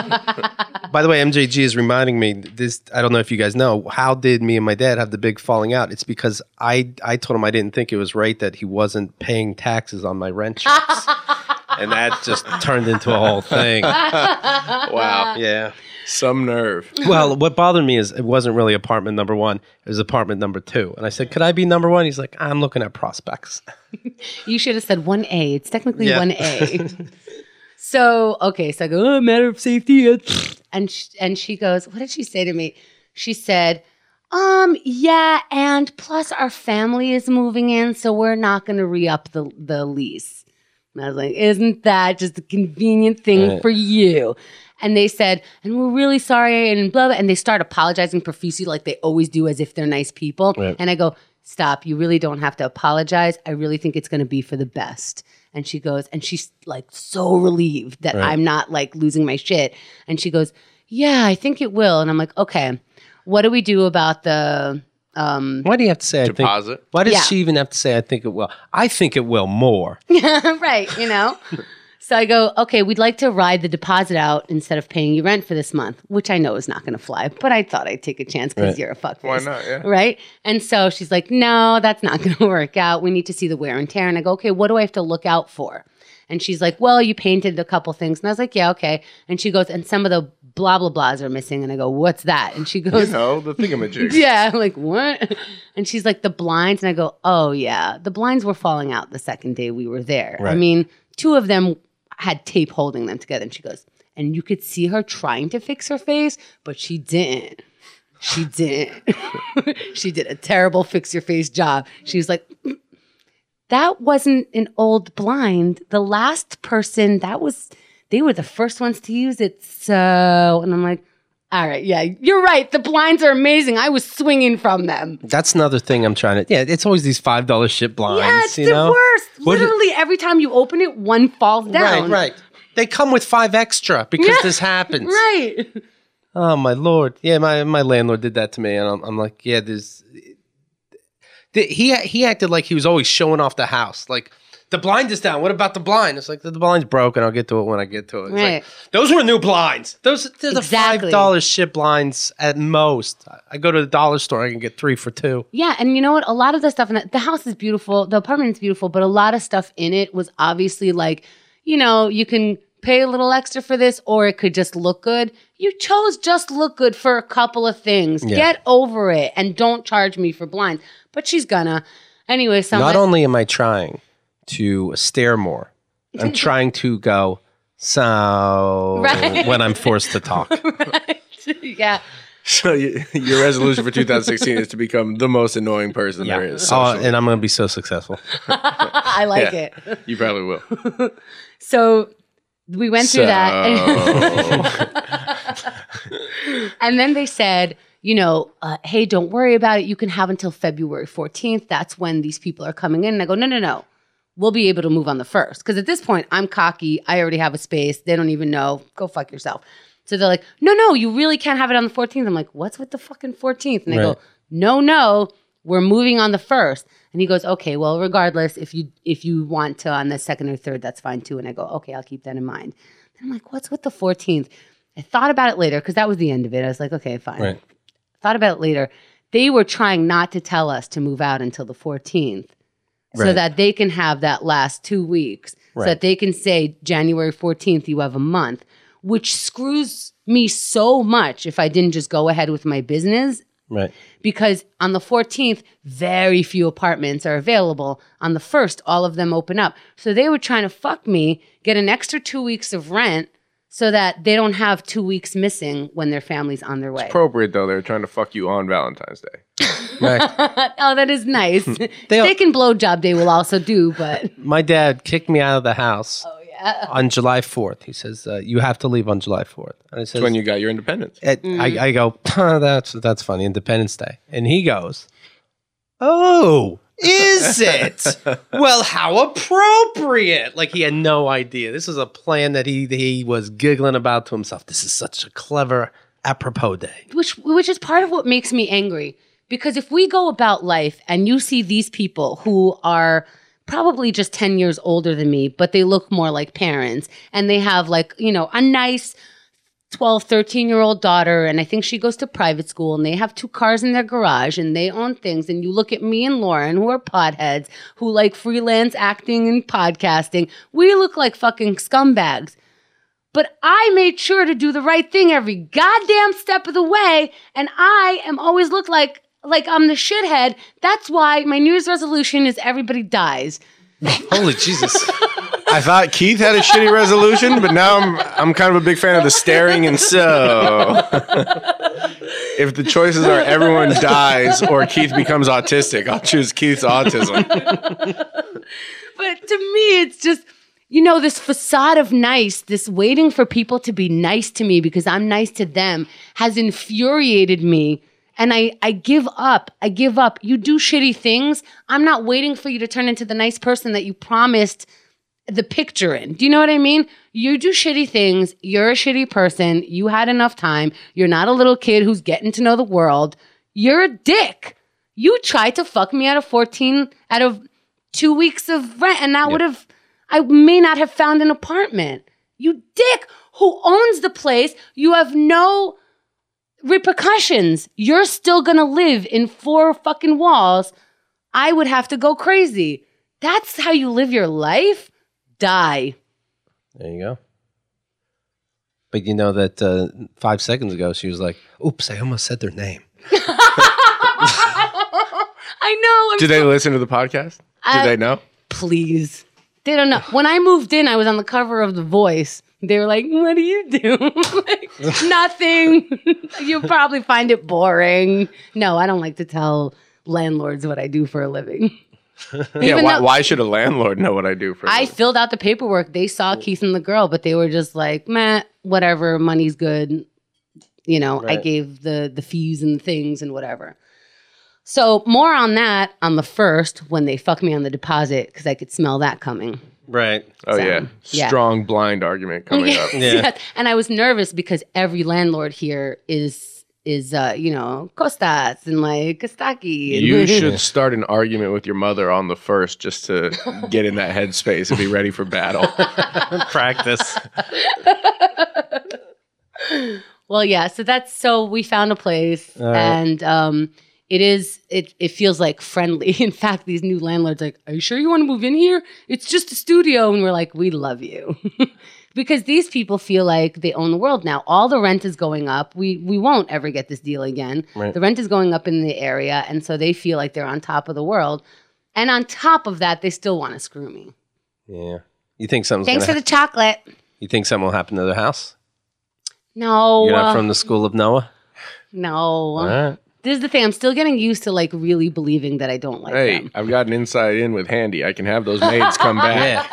Speaker 1: By the way, M J G is reminding me this. I don't know if you guys know, how did me and my dad have the big falling out? It's because I I told him I didn't think it was right that he wasn't paying taxes on my rent checks, and that just turned into a whole thing.
Speaker 3: Wow.
Speaker 1: Yeah.
Speaker 3: Some nerve.
Speaker 1: Well, what bothered me is it wasn't really apartment number one. It was apartment number two. And I said, could I be number one? He's like, I'm looking at prospects.
Speaker 2: You should have said one A. It's technically
Speaker 1: Yeah.
Speaker 2: one A. So, okay. So I go, oh, matter of safety. And, sh- and she goes, what did she say to me? She said, um, yeah, and plus our family is moving in, so we're not going to re-up the, the lease. And I was like, isn't that just a convenient thing
Speaker 1: Right.
Speaker 2: for you? And they said, and we're really sorry, and blah, blah. And they start apologizing profusely like they always do as if they're nice people.
Speaker 1: Right.
Speaker 2: And I go, stop, you really don't have to apologize. I really think it's going to be for the best. And she goes, and she's like so relieved that
Speaker 1: Right.
Speaker 2: I'm not like losing my shit. And she goes, yeah, I think it will. And I'm like, okay, what do we do about the... Um,
Speaker 1: Why do you have to say I think?
Speaker 3: Deposit.
Speaker 1: Why does
Speaker 2: Yeah.
Speaker 1: she even have to say I think it will? I think it will more.
Speaker 2: right, you know? So I go, okay, we'd like to ride the deposit out instead of paying you rent for this month, which I know is not going to fly, but I thought I'd take a chance because
Speaker 1: Right.
Speaker 2: you're a fuckface.
Speaker 3: Why not? Yeah.
Speaker 2: Right? And so she's like, no, that's not going to work out. We need to see the wear and tear. And I go, okay, what do I have to look out for? And she's like, well, you painted a couple things. And I was like, yeah, okay. And she goes, and some of the blah, blah, blahs are missing. And I go, what's that? And she
Speaker 3: You
Speaker 2: goes,
Speaker 3: know, the thingamajig.
Speaker 2: yeah, I'm like, what? And she's like, the blinds. And I go, oh, yeah. The blinds were falling out the second day we were there. I
Speaker 1: Right.
Speaker 2: mean, two of them had tape holding them together. And she goes, and you could see her trying to fix her face, but she didn't. She didn't. She did a terrible fix your face job. She was like, "Mm, that wasn't an old blind. The last person, that was, they were the first ones to use it. So, and I'm like, all right, yeah, you're right. The blinds are amazing. I was swinging from them.
Speaker 1: That's another thing I'm trying to. Yeah, it's always these five dollar shit blinds.
Speaker 2: Yeah, it's
Speaker 1: you
Speaker 2: the
Speaker 1: know?
Speaker 2: worst.
Speaker 1: What-
Speaker 2: Literally, every time you open it, one falls down.
Speaker 1: Right, right. They come with five extra because
Speaker 2: Yeah,
Speaker 1: this happens.
Speaker 2: Right.
Speaker 1: Oh my lord! Yeah, my my landlord did that to me, and I'm, I'm like, yeah, there's. th- He he acted like he was always showing off the house. Like the blind is down. What about the blind? It's like the, the blind's broken. I'll get to it when I get to it. It's
Speaker 2: Right.
Speaker 1: like, those were new blinds. Those they're the
Speaker 2: Exactly.
Speaker 1: five dollar shit blinds at most. I- I go to the dollar store. I can get three for two.
Speaker 2: Yeah, and you know what? A lot of the stuff in the, the house is beautiful. The apartment is beautiful, but a lot of stuff in it was obviously like, you know, you can pay a little extra for this, or it could just look good. You chose just look good for a couple of things.
Speaker 1: Yeah.
Speaker 2: Get over it, and don't charge me for blinds. But she's gonna anyway. So I'm
Speaker 1: Not
Speaker 2: like,
Speaker 1: only am I trying to stare more, I'm trying to go. So
Speaker 2: Right.
Speaker 1: when I'm forced to talk.
Speaker 2: yeah,
Speaker 3: So you, your resolution for two thousand sixteen is to become the most annoying person there is.
Speaker 1: Oh,
Speaker 3: socially.
Speaker 1: and I'm going to be so successful.
Speaker 2: I like
Speaker 3: Yeah.
Speaker 2: it.
Speaker 3: You probably will.
Speaker 2: So we went through that.
Speaker 3: So-
Speaker 2: And then they said, you know, uh, hey, don't worry about it. You can have until February fourteenth. That's when these people are coming in. And I go, no, no, no. we'll be able to move on the first. Because at this point, I'm cocky. I already have a space. They don't even know. Go fuck yourself. So they're like, no, no, you really can't have it on the fourteenth. I'm like, what's with the fucking fourteenth? And they
Speaker 1: Right.
Speaker 2: go, no, no, we're moving on the first. And he goes, okay, well, regardless, if you if you want to on the second or third, that's fine too. And I go, okay, I'll keep that in mind. And I'm like, what's with the fourteenth? I thought about it later because that was the end of it. I was like, okay, fine.
Speaker 1: Right.
Speaker 2: Thought about it later. They were trying not to tell us to move out until the fourteenth so
Speaker 1: Right.
Speaker 2: that they can have that last two weeks
Speaker 1: Right.
Speaker 2: so that they can say January fourteenth, you have a month, which screws me so much if I didn't just go ahead with my business.
Speaker 1: Right.
Speaker 2: Because on the fourteenth, very few apartments are available. On the first, all of them open up. So they were trying to fuck me, get an extra two weeks of rent so that they don't have two weeks missing when their family's on their way.
Speaker 3: Appropriate though. They're trying to fuck you on Valentine's Day.
Speaker 1: Right.
Speaker 2: Oh, that is nice.
Speaker 1: They-
Speaker 2: Steak and blowjob day will also do, but
Speaker 1: My dad kicked me out of the house
Speaker 2: oh yeah.
Speaker 1: on July fourth. He says, uh, you have to leave on July fourth. And I says,
Speaker 3: That's when you got your independence.
Speaker 1: It, I, I go, "Huh, that's that's funny, Independence Day. And he goes, oh, is it? Well, how appropriate. Like he had no idea. This is a plan that he he was giggling about to himself. This is such a clever apropos day.
Speaker 2: Which which is part of what makes me angry. Because if we go about life and you see these people who are probably just ten years older than me, but they look more like parents and they have like, you know, a nice twelve, thirteen year old daughter. And I think she goes to private school and they have two cars in their garage and they own things. And you look at me and Lauren, who are potheads, who like freelance acting and podcasting. We look like fucking scumbags. But I made sure to do the right thing every goddamn step of the way. And I am always look like like I'm the shithead. That's why my New Year's resolution is everybody dies.
Speaker 1: Holy Jesus.
Speaker 3: I thought Keith had a shitty resolution, but now I'm I'm kind of a big fan of the staring and so. If the choices are everyone dies or Keith becomes autistic, I'll choose Keith's autism.
Speaker 2: But to me, it's just, you know, this facade of nice, this waiting for people to be nice to me because I'm nice to them has infuriated me. And I, I give up. I give up. You do shitty things. I'm not waiting for you to turn into the nice person that you promised the picture in. Do you know what I mean? You do shitty things. You're a shitty person. You had enough time. You're not a little kid who's getting to know the world. You're a dick. You tried to fuck me out of fourteen, out of two weeks of rent, and that would have, I may not have found an apartment. You dick who owns the place. You have no repercussions. You're still gonna live in four fucking walls. I would have to go crazy. That's how you live your life? Die.
Speaker 1: There you go. But you know that uh, five seconds ago, she was like, oops, I almost said their name.
Speaker 2: I know. I'm
Speaker 3: Do they listen to the podcast? Do
Speaker 2: I-
Speaker 3: they know?
Speaker 2: Please. They don't know. When I moved in, I was on the cover of The Voice. They were like, what do you do? Like, nothing. You'll probably find it boring. No, I don't like to tell landlords what I do for a living.
Speaker 3: Yeah,
Speaker 2: Even
Speaker 3: why,
Speaker 2: though-
Speaker 3: why should a landlord know what I do for a
Speaker 2: I
Speaker 3: living?
Speaker 2: filled out the paperwork. They saw Keith and the girl, but they were just like, meh, whatever, money's good. You know, I
Speaker 1: Right.
Speaker 2: gave the the fees and things and whatever. So more on that on the first when they fuck me on the deposit because I could smell that coming.
Speaker 1: Right.
Speaker 3: Oh,
Speaker 2: So,
Speaker 3: yeah.
Speaker 2: yeah.
Speaker 3: Strong blind argument coming
Speaker 2: Yes,
Speaker 3: up.
Speaker 1: Yeah.
Speaker 2: yes. And I was nervous because every landlord here is is uh, you know, Costas and like Kostaki.
Speaker 3: You should start an argument with your mother on the first just to get in that headspace and be ready for battle.
Speaker 1: Practice.
Speaker 2: Well, yeah, so that's so we found a place
Speaker 1: All right.
Speaker 2: and um it is it it feels like friendly. In fact, these new landlords are like, are you sure you want to move in here? It's just a studio. And we're like, we love you. Because these people feel like they own the world now. All the rent is going up. We we won't ever get this deal again.
Speaker 1: Right.
Speaker 2: The rent is going up in the area, and so they feel like they're on top of the world. And on top of that, they still want to screw me.
Speaker 1: Yeah. You think something's
Speaker 2: Thanks for
Speaker 1: gonna
Speaker 2: the chocolate.
Speaker 1: You think something will happen to their house?
Speaker 2: No.
Speaker 1: You're not
Speaker 2: uh,
Speaker 1: from the school of Noah?
Speaker 2: no.
Speaker 1: All right.
Speaker 2: This is the thing. I'm still getting used to like really believing that I don't like
Speaker 3: Hey,
Speaker 2: them.
Speaker 3: I've got an inside in with Handy. I can have those maids come back.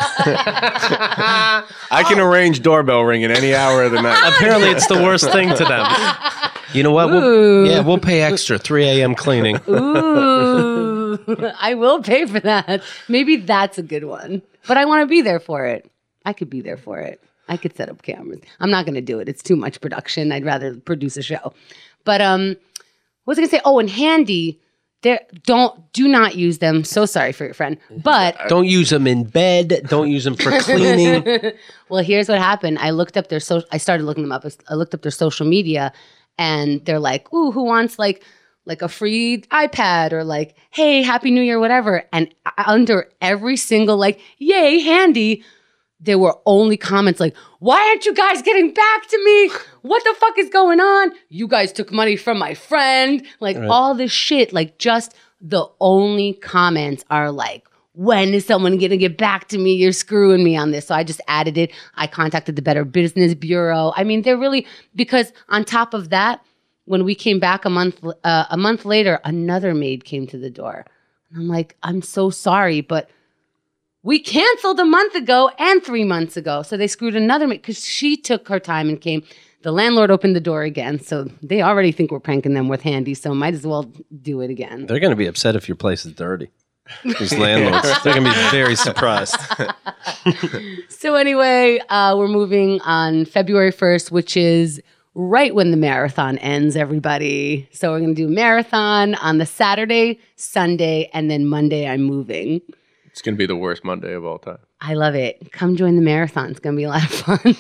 Speaker 1: Yeah.
Speaker 3: I can arrange doorbell ringing any hour of the night.
Speaker 1: Apparently, it's the worst thing to them. You know what?
Speaker 2: Ooh.
Speaker 1: We'll, yeah, we'll pay extra. three a.m. cleaning.
Speaker 2: Ooh, I will pay for that. Maybe that's a good one. But I want to be there for it. I could be there for it. I could set up cameras. I'm not going to do it. It's too much production. I'd rather produce a show. But um, what was I going to say? Oh, and Handy. There, don't do not use them. So sorry for your friend, but
Speaker 1: Don't use them in bed. Don't use them for cleaning.
Speaker 2: well, here's what happened. I looked up their so I started looking them up. I looked up their social media, and they're like, "Ooh, who wants like like a free iPad or like, hey, Happy New Year, whatever." And under every single like, "Yay, Handy," there were only comments like, "Why aren't you guys getting back to me? What the fuck is going on? You guys took money from my friend." Like
Speaker 1: Right.
Speaker 2: all this shit. Like just the only comments are like, "When is someone going to get back to me? You're screwing me on this." So I just added it. I contacted the Better Business Bureau. I mean, they're really, because on top of that, when we came back a month, uh, a month later, another maid came to the door. And I'm like, "I'm so sorry, but we canceled a month ago and three months ago." So they screwed another maid because she took her time and came. The landlord opened the door again. So they already think we're pranking them with Handy. So might as well do it again.
Speaker 1: They're going to be upset if your place is dirty. These landlords, they're going to be very surprised.
Speaker 2: So anyway, uh, we're moving on February first, which is right when the marathon ends, everybody. So we're going to do marathon on the Saturday, Sunday, and then Monday I'm moving.
Speaker 3: It's going to be the worst Monday of all time.
Speaker 2: I love it. Come join the marathon. It's going to be a lot of fun.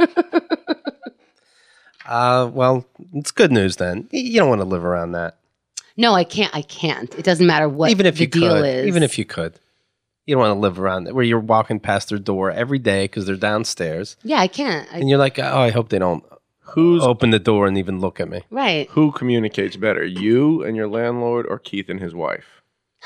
Speaker 1: Uh, well, it's good news then. Y- You don't want to live around that.
Speaker 2: No, I can't. I can't. It doesn't matter what
Speaker 1: Even if
Speaker 2: the
Speaker 1: you
Speaker 2: deal
Speaker 1: could.
Speaker 2: is.
Speaker 1: Even if you could. You don't want to live around that where you're walking past their door every day because they're downstairs.
Speaker 2: Yeah, I can't. I,
Speaker 1: And you're like, oh, I hope they don't
Speaker 3: Who's
Speaker 1: open the door and even look at me.
Speaker 2: right.
Speaker 3: who communicates better, you and your landlord, or Keith and his wife?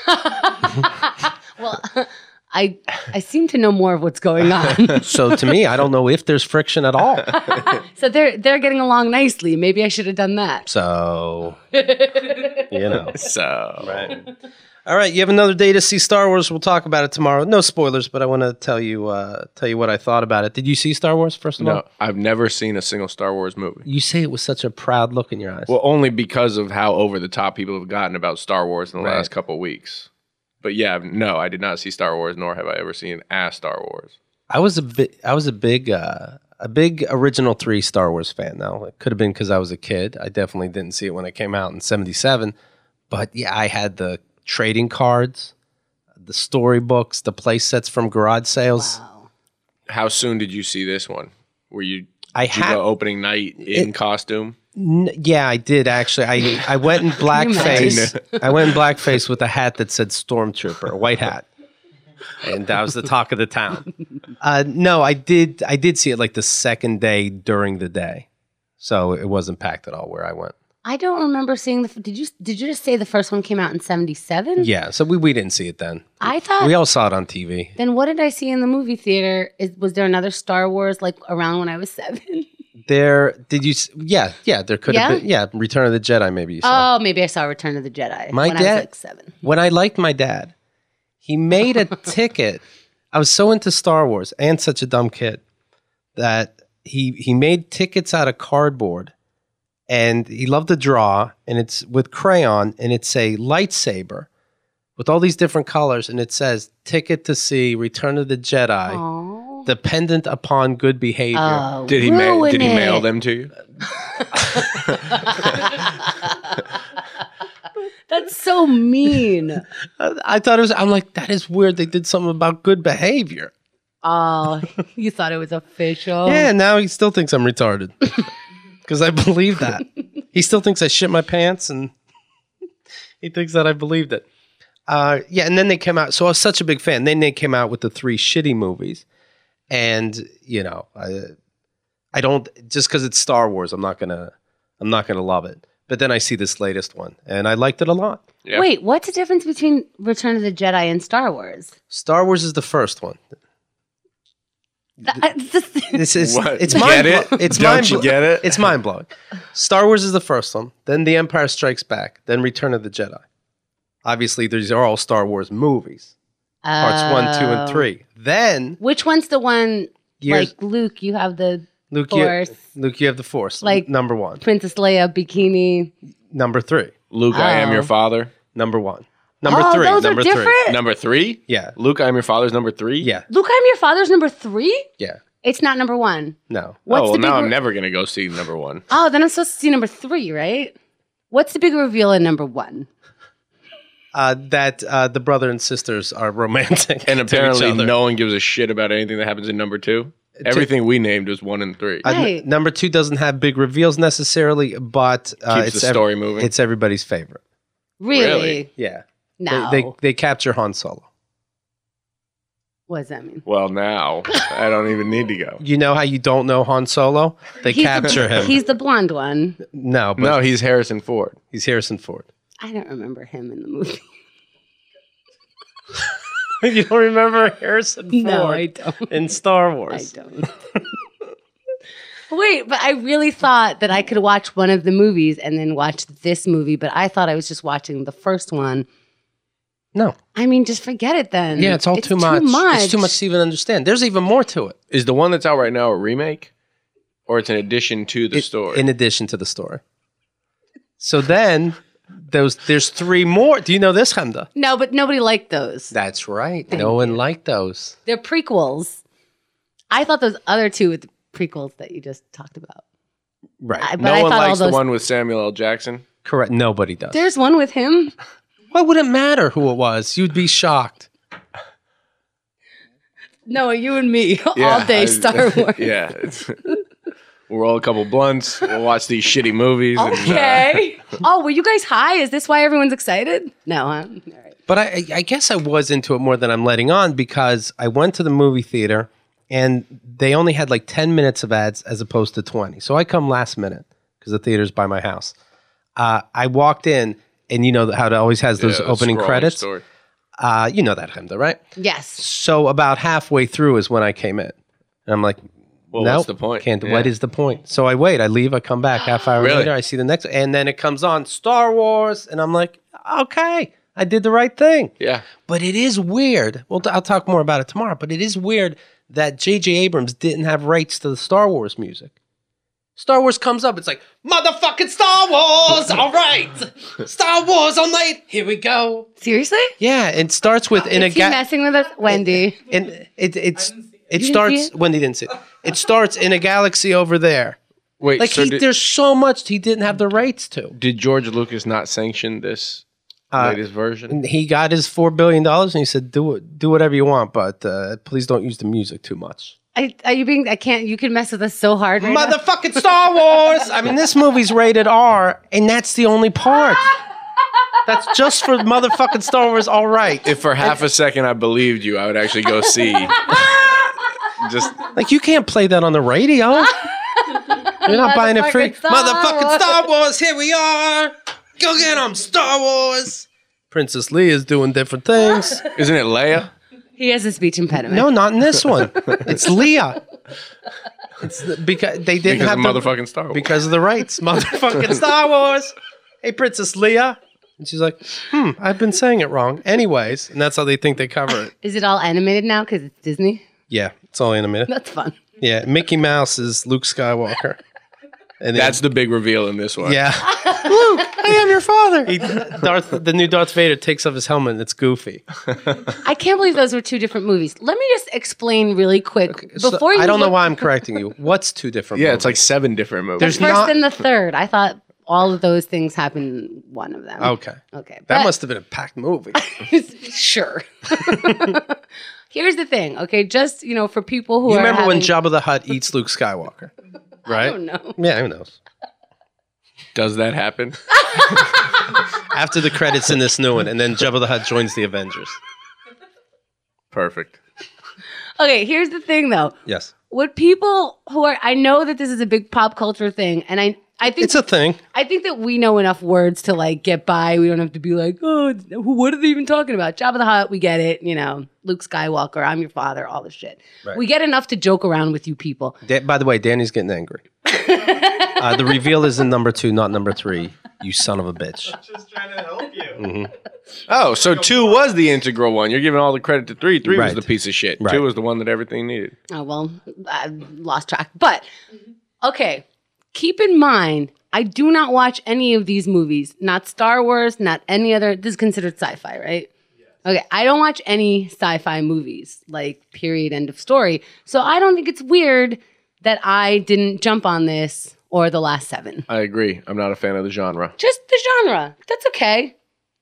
Speaker 2: Well, I I seem to know more of what's going on.
Speaker 1: So to me, I don't know if there's friction at all.
Speaker 2: So they're they're getting along nicely. Maybe I should have done that.
Speaker 1: So, you know.
Speaker 3: So
Speaker 1: Right. All right, you have another day to see Star Wars. We'll talk about it tomorrow. No spoilers, but I want to tell you uh, tell you what I thought about it. Did you see Star Wars, first of all?
Speaker 3: no, I've never seen a single Star Wars movie.
Speaker 1: You say it with such a proud look in your eyes.
Speaker 3: Well, only because of how over the top people have gotten about Star Wars in the
Speaker 1: Right.
Speaker 3: last couple of weeks. But yeah, no, I did not see Star Wars, nor have I ever seen a Star Wars.
Speaker 1: I was a bit, I was a big, uh, a big original three Star Wars fan. Now it could have been because I was a kid. I definitely didn't see it when it came out in seventy-seven. But yeah, I had the trading cards, the storybooks, the play sets from garage sales.
Speaker 2: Wow.
Speaker 3: How soon did you see this one? Were you,
Speaker 1: I
Speaker 3: did you
Speaker 1: had,
Speaker 3: go opening night in costume?
Speaker 1: N- yeah, I did actually. I I went in blackface. I went in blackface with a hat that said Stormtrooper, a white hat, and that was the talk of the town. Uh, no, I did. I did see it like the second day during the day, so it wasn't packed at all where I went.
Speaker 2: I don't remember seeing the. Did you Did you just say the first one came out in seventy-seven?
Speaker 1: Yeah, so we, we didn't see it then.
Speaker 2: I thought.
Speaker 1: We all saw it on T V.
Speaker 2: Then what did I see in the movie theater? Is was there another Star Wars like around when I was seven?
Speaker 1: There, did you? s- Yeah, yeah. There could have
Speaker 2: Yeah?
Speaker 1: been. Yeah, Return of the Jedi. Maybe you saw.
Speaker 2: Oh, maybe I saw Return of the Jedi
Speaker 1: My
Speaker 2: when I was
Speaker 1: dad-
Speaker 2: like seven.
Speaker 1: When I liked my dad, he made a ticket. I was so into Star Wars and such a dumb kid that he he made tickets out of cardboard, and he loved to draw, and it's with crayon, and it's a lightsaber with all these different colors, and it says "Ticket to see Return of the Jedi,
Speaker 2: Oh,
Speaker 1: dependent upon good behavior."
Speaker 2: oh
Speaker 3: Did he mail?
Speaker 2: ruin
Speaker 3: Did he mail
Speaker 2: it.
Speaker 3: them to you?
Speaker 2: That's so mean.
Speaker 1: I, I thought it was. I'm like, that is weird. They did something about good behavior.
Speaker 2: Oh, you thought it was official?
Speaker 1: Yeah, now he still thinks I'm retarded because I believe that. He still thinks I shit my pants, and he thinks that I believed it. Uh, yeah, and then they came out. So I was such a big fan. Then they came out with the three shitty movies, and you know, I, I don't just because it's Star Wars. I'm not gonna, I'm not gonna love it. But then I see this latest one, and I liked it a lot.
Speaker 3: Yeah.
Speaker 2: Wait, what's the difference between Return of the Jedi and Star Wars?
Speaker 1: Star Wars is the first one.
Speaker 2: That-
Speaker 1: This is
Speaker 3: What?
Speaker 1: it's
Speaker 3: Get
Speaker 1: mind
Speaker 3: it?
Speaker 1: blo- it's
Speaker 3: Don't
Speaker 1: mind
Speaker 3: you
Speaker 1: blo-
Speaker 3: get it?
Speaker 1: It's mind blowing. Star Wars is the first one, then The Empire Strikes Back, then Return of the Jedi. Obviously, these are all Star Wars movies, parts one, two, and
Speaker 2: Oh.
Speaker 1: three. Then
Speaker 2: Which one's the one
Speaker 1: years
Speaker 2: like Luke? You have the
Speaker 1: Luke,
Speaker 2: Force.
Speaker 1: You, Luke, you have the Force.
Speaker 2: Like-
Speaker 1: number one.
Speaker 2: Princess Leia, bikini.
Speaker 1: Number three.
Speaker 3: Luke, I am your
Speaker 2: Oh.
Speaker 3: father.
Speaker 1: Number one. Number
Speaker 2: oh,
Speaker 1: three.
Speaker 2: those
Speaker 1: number
Speaker 2: are different?
Speaker 1: three.
Speaker 3: Number three?
Speaker 1: Yeah.
Speaker 3: Luke, I am your father's number three?
Speaker 1: Yeah.
Speaker 2: Luke, I'm your father's number three?
Speaker 1: Yeah.
Speaker 2: It's not number one.
Speaker 1: No.
Speaker 2: What's
Speaker 3: oh, well,
Speaker 2: the big
Speaker 3: now
Speaker 2: re-
Speaker 3: I'm never going to go see number one.
Speaker 2: Oh, then I'm supposed to see number three, right? What's the big reveal in number one?
Speaker 1: Uh, that uh, the brother and sisters are romantic.
Speaker 3: And
Speaker 1: to each
Speaker 3: apparently
Speaker 1: other.
Speaker 3: no one gives a shit about anything that happens in number two. Everything we named was one and three.
Speaker 1: Uh, n-
Speaker 2: Right.
Speaker 1: number two doesn't have big reveals necessarily, but uh,
Speaker 3: Keeps
Speaker 1: it's
Speaker 3: the story moving.
Speaker 1: It's everybody's favorite.
Speaker 2: Really?
Speaker 3: Really?
Speaker 1: Yeah.
Speaker 2: No.
Speaker 1: They, they they capture Han Solo.
Speaker 2: what does that mean?
Speaker 3: Well, now I don't even need to go.
Speaker 1: You know how you don't know Han Solo? They
Speaker 2: He's
Speaker 1: capture
Speaker 2: the,
Speaker 1: him.
Speaker 2: He's the blonde one.
Speaker 1: no, but
Speaker 3: No, he's Harrison Ford.
Speaker 1: he's Harrison Ford.
Speaker 2: I don't remember him in the movie.
Speaker 1: You don't remember Harrison Ford
Speaker 2: No, I don't.
Speaker 1: in Star
Speaker 2: I
Speaker 1: Wars?
Speaker 2: don't. Wait, but I really thought that I could watch one of the movies and then watch this movie, but I thought I was just watching the first one.
Speaker 1: No.
Speaker 2: I mean, just forget it then.
Speaker 1: Yeah, it's all too, much.
Speaker 2: Too much.
Speaker 1: It's too much to even understand. There's even more to it.
Speaker 3: Is the one that's out right now a remake? Or it's an addition to the
Speaker 1: It-
Speaker 3: story?
Speaker 1: In addition to the story. So then those there's three more. Do you know this, Hamda?
Speaker 2: No, but nobody liked those.
Speaker 1: That's right. No one liked those.
Speaker 2: They're prequels. I thought those other two were the prequels that you just talked about.
Speaker 1: Right.
Speaker 2: I, but
Speaker 3: no
Speaker 2: I
Speaker 3: one
Speaker 2: thought all
Speaker 3: likes the
Speaker 2: those.
Speaker 3: one with Samuel L. Jackson.
Speaker 1: Correct. Nobody does.
Speaker 2: There's one with him.
Speaker 1: Why would it matter who it was? You'd be shocked.
Speaker 2: No, you and me all
Speaker 3: Yeah,
Speaker 2: day
Speaker 3: I-
Speaker 2: Star Wars.
Speaker 3: yeah. it's- We'll roll a couple blunts. We'll watch these shitty movies. and, uh,
Speaker 2: Okay. Oh, were you guys high? Is this why everyone's excited? No, huh? All right.
Speaker 1: But I, I guess I was into it more than I'm letting on because I went to the movie theater and they only had like ten minutes of ads as opposed to twenty. So I come last minute because the theater's by my house. Uh, I walked in and you know how it always has those
Speaker 3: yeah,
Speaker 1: opening
Speaker 3: scrolling
Speaker 1: credits.
Speaker 3: story.
Speaker 1: Uh, you know that, Hamda, right?
Speaker 2: Yes.
Speaker 1: So about halfway through is when I came in. And I'm like,
Speaker 3: Well,
Speaker 1: no,
Speaker 3: what's the point?
Speaker 1: Can't.
Speaker 3: Yeah.
Speaker 1: What is the point? So I wait. I leave. I come back half hour
Speaker 3: Really?
Speaker 1: later. I see the next, and then it comes on Star Wars, and I'm like, okay, I did the right thing.
Speaker 3: Yeah.
Speaker 1: But it is weird. Well, I'll talk more about it tomorrow. But it is weird that J J Abrams didn't have rights to the Star Wars music. Star Wars comes up. It's like motherfucking Star Wars. All right, Star Wars all night. Here we go.
Speaker 2: Seriously?
Speaker 1: Yeah, it starts with in a
Speaker 2: Is he
Speaker 1: ga-
Speaker 2: messing with us? Wendy.
Speaker 1: and it it's it
Speaker 2: didn't
Speaker 1: starts
Speaker 2: see it?
Speaker 1: when he didn't see it. It starts in a galaxy over there.
Speaker 3: Wait,
Speaker 1: Like
Speaker 3: so
Speaker 1: he,
Speaker 3: did,
Speaker 1: there's so much he didn't have the rights to.
Speaker 3: did George Lucas not sanction this
Speaker 1: Uh,
Speaker 3: latest version?
Speaker 1: And he got his four billion dollars, and he said, "Do it, do whatever you want, but uh, please don't use the music too much."
Speaker 2: I, are you being? I can't. You can mess with us so hard right now.
Speaker 1: Motherfucking Star Wars! I mean, this movie's rated R, and that's the only part. That's just for motherfucking Star Wars. All right,
Speaker 3: If for half a second I believed you, I would actually go see. Just
Speaker 1: like you can't play that on the radio. You're not buying it free.
Speaker 2: Motherfucking Star
Speaker 1: Motherfucking
Speaker 2: Wars.
Speaker 1: Star Wars, here we are. Go get them, Star Wars. Princess Leia's doing different things.
Speaker 3: isn't it Leia?
Speaker 2: He has a speech impediment.
Speaker 1: No, not in this one. It's Leah. It's the- because they didn't
Speaker 3: Because
Speaker 1: have
Speaker 3: of
Speaker 1: the,
Speaker 3: motherfucking Star Wars.
Speaker 1: because of the rights. Motherfucking Star Wars. Hey, Princess Leia. And she's like, hmm, I've been saying it wrong. Anyways, and that's how they think they cover it.
Speaker 2: Is it all animated now because it's Disney?
Speaker 1: Yeah, it's all animated.
Speaker 2: That's fun.
Speaker 1: Yeah, Mickey Mouse is Luke Skywalker. And then-
Speaker 3: That's the big reveal in this one.
Speaker 1: yeah. Luke, I am your father. He, Darth, the new Darth Vader takes off his helmet and it's goofy.
Speaker 2: I can't believe those were two different movies. Let me just explain really quick
Speaker 1: So,
Speaker 2: before you.
Speaker 1: I don't know
Speaker 2: look-
Speaker 1: why I'm correcting you. What's two different
Speaker 3: Yeah, it's like
Speaker 1: movies?
Speaker 3: seven different movies.
Speaker 1: There's
Speaker 2: the first
Speaker 1: not-
Speaker 2: and the third. I thought all of those things happened in one of them.
Speaker 1: Okay.
Speaker 2: Okay.
Speaker 1: That
Speaker 2: but-
Speaker 1: must have been a packed movie.
Speaker 2: sure. Here's the thing, okay? Just, you know, for people who
Speaker 1: You
Speaker 2: are
Speaker 1: remember when
Speaker 2: having-
Speaker 1: Jabba the Hutt eats Luke Skywalker? Right?
Speaker 2: I don't know.
Speaker 1: Yeah, who knows?
Speaker 3: Does that happen?
Speaker 1: After the credits in this new one, and then Jabba the Hutt joins the Avengers.
Speaker 3: Perfect.
Speaker 2: Okay, here's the thing though.
Speaker 1: Yes.
Speaker 2: Would people who are I know that this is a big pop culture thing, and I I think
Speaker 1: It's a thing.
Speaker 2: I think that we know enough words to like get by. We don't have to be like, oh, who, what are they even talking about? Jabba the Hutt, we get it. You know, Luke Skywalker, I'm your father, all this shit.
Speaker 1: Right.
Speaker 2: We get enough to joke around with you people.
Speaker 1: Da- by the way, Danny's getting angry. Uh, the reveal is in number two, not number three. You son of a bitch.
Speaker 4: Just trying to help you.
Speaker 1: Mm-hmm.
Speaker 3: Oh, so two was the integral one. You're giving all the credit to three. Three
Speaker 1: Right.
Speaker 3: was the piece of shit.
Speaker 1: Right.
Speaker 3: Two was the one that everything needed.
Speaker 2: Oh, well, I lost track. But, okay, keep in mind, I do not watch any of these movies. Not Star Wars, not any other. This is considered sci-fi, right? Okay, I don't watch any sci-fi movies, like period, end of story. So I don't think it's weird that I didn't jump on this or the last seven.
Speaker 3: I agree. I'm not a fan of the genre.
Speaker 2: Just the genre. That's okay.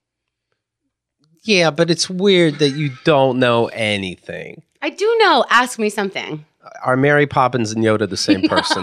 Speaker 1: Yeah, but it's weird that you don't know anything.
Speaker 2: I do know. Ask me something.
Speaker 1: Are Mary Poppins and Yoda the same person?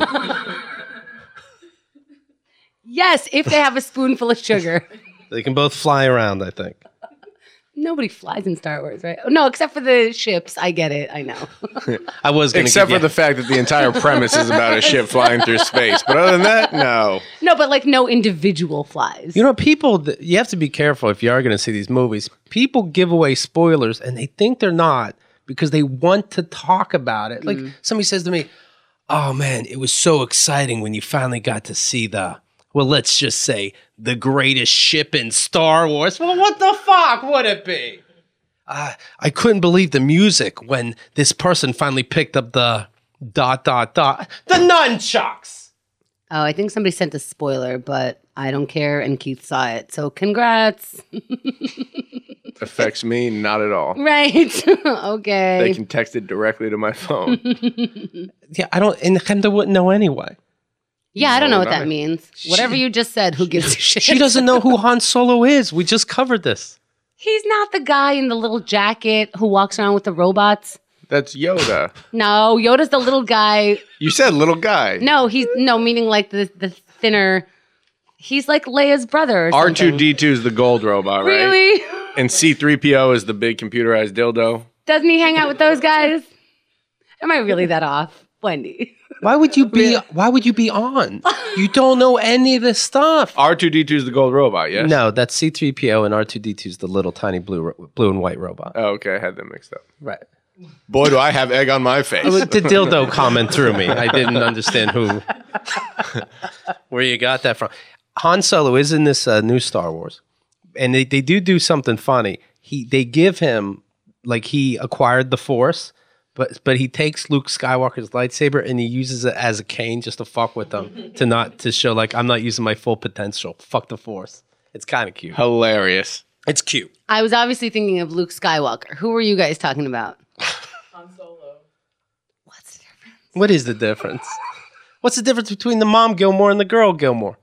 Speaker 2: Yes, if they have a spoonful of sugar.
Speaker 1: They can both fly around, I think.
Speaker 2: Nobody flies in Star Wars, right? No, except for the ships. I get it. I know.
Speaker 1: I was going to
Speaker 3: Except for the fact that the entire premise is about a ship flying through space. But other than that, no.
Speaker 2: No, but like no individual flies.
Speaker 1: You know, people, th- you have to be careful if you are going to see these movies. People give away spoilers and they think they're not because they want to talk about it. Like somebody says to me, oh man, it was so exciting when you finally got to see the, well, let's just say the greatest ship in Star Wars. Well, what the fuck would it be? Uh, I couldn't believe the music when this person finally picked up the dot, dot, dot, the nunchucks.
Speaker 2: Oh, I think somebody sent a spoiler, but I don't care, and Keith saw it. So congrats.
Speaker 3: Affects me, not at all.
Speaker 2: Right. Okay.
Speaker 3: They can text it directly to my phone.
Speaker 1: Yeah, I don't, and Khemda wouldn't know anyway.
Speaker 2: Yeah, I don't know
Speaker 3: No,
Speaker 2: what that
Speaker 3: not-
Speaker 2: means. Whatever you just said, who gives a shit?
Speaker 1: She doesn't know who Han Solo is. We just covered this.
Speaker 2: He's not the guy in the little jacket who walks around with the robots.
Speaker 3: That's Yoda.
Speaker 2: No, Yoda's the little guy.
Speaker 3: You said little guy.
Speaker 2: No, he's no meaning like the the thinner. He's like Leia's brother. Or
Speaker 3: R two
Speaker 2: something.
Speaker 3: D two is the gold robot, right?
Speaker 2: Really?
Speaker 3: And C three P O is the big computerized dildo.
Speaker 2: Doesn't he hang out with those guys? Am I really that off, Wendy?
Speaker 1: Why would you be? Why would you be on? You don't know any of this stuff.
Speaker 3: R two D two is the gold robot, yes?
Speaker 1: No, that's C three P O and R two D two is the little tiny blue, ro- blue and white robot.
Speaker 3: Oh, okay, I had them mixed up.
Speaker 1: Right.
Speaker 3: Boy, do I have egg on my face.
Speaker 1: The dildo comment threw me. I didn't understand who, where you got that from. Han Solo is in this uh, new Star Wars, and they, they do do something funny. He they give him like he acquired the Force, but but he takes Luke Skywalker's lightsaber and he uses it as a cane just to fuck with them to not to show like I'm not using my full potential. Fuck the Force. It's kind of cute.
Speaker 3: Hilarious.
Speaker 1: It's cute.
Speaker 2: I was obviously thinking of Luke Skywalker. Who were you guys talking about?
Speaker 4: Han Solo.
Speaker 2: What's the difference?
Speaker 1: What is the difference? What's the difference between the mom Gilmore and the girl Gilmore?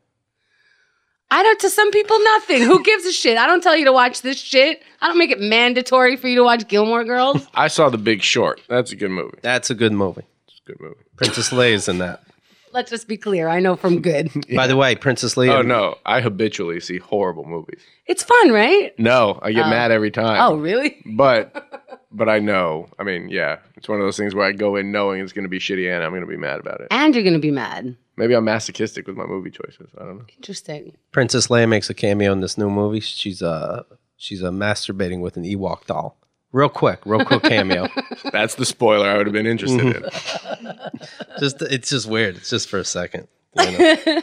Speaker 2: I don't, to some people, nothing. Who gives a shit? I don't tell you to watch this shit. I don't make it mandatory for you to watch Gilmore Girls.
Speaker 3: I saw The Big Short. That's a good movie.
Speaker 1: That's a good movie.
Speaker 3: It's a good movie.
Speaker 1: Princess Leia's in that.
Speaker 2: Let's just be clear. I know from good.
Speaker 1: By the way, Princess Leia.
Speaker 3: Oh, no. I habitually see horrible movies.
Speaker 2: It's fun, right?
Speaker 3: No, I get mad every time.
Speaker 2: Oh, really?
Speaker 3: But, but I know. I mean, yeah. It's one of those things where I go in knowing it's going to be shitty and I'm going to be mad about it.
Speaker 2: And you're going to be mad.
Speaker 3: Maybe I'm masochistic with my movie choices. I don't know.
Speaker 2: Interesting.
Speaker 1: Princess Leia makes a cameo in this new movie. She's uh she's uh, masturbating with an Ewok doll. Real quick, real quick cameo.
Speaker 3: That's the spoiler I would have been interested in.
Speaker 1: Just it's just weird. It's just for a second. You know?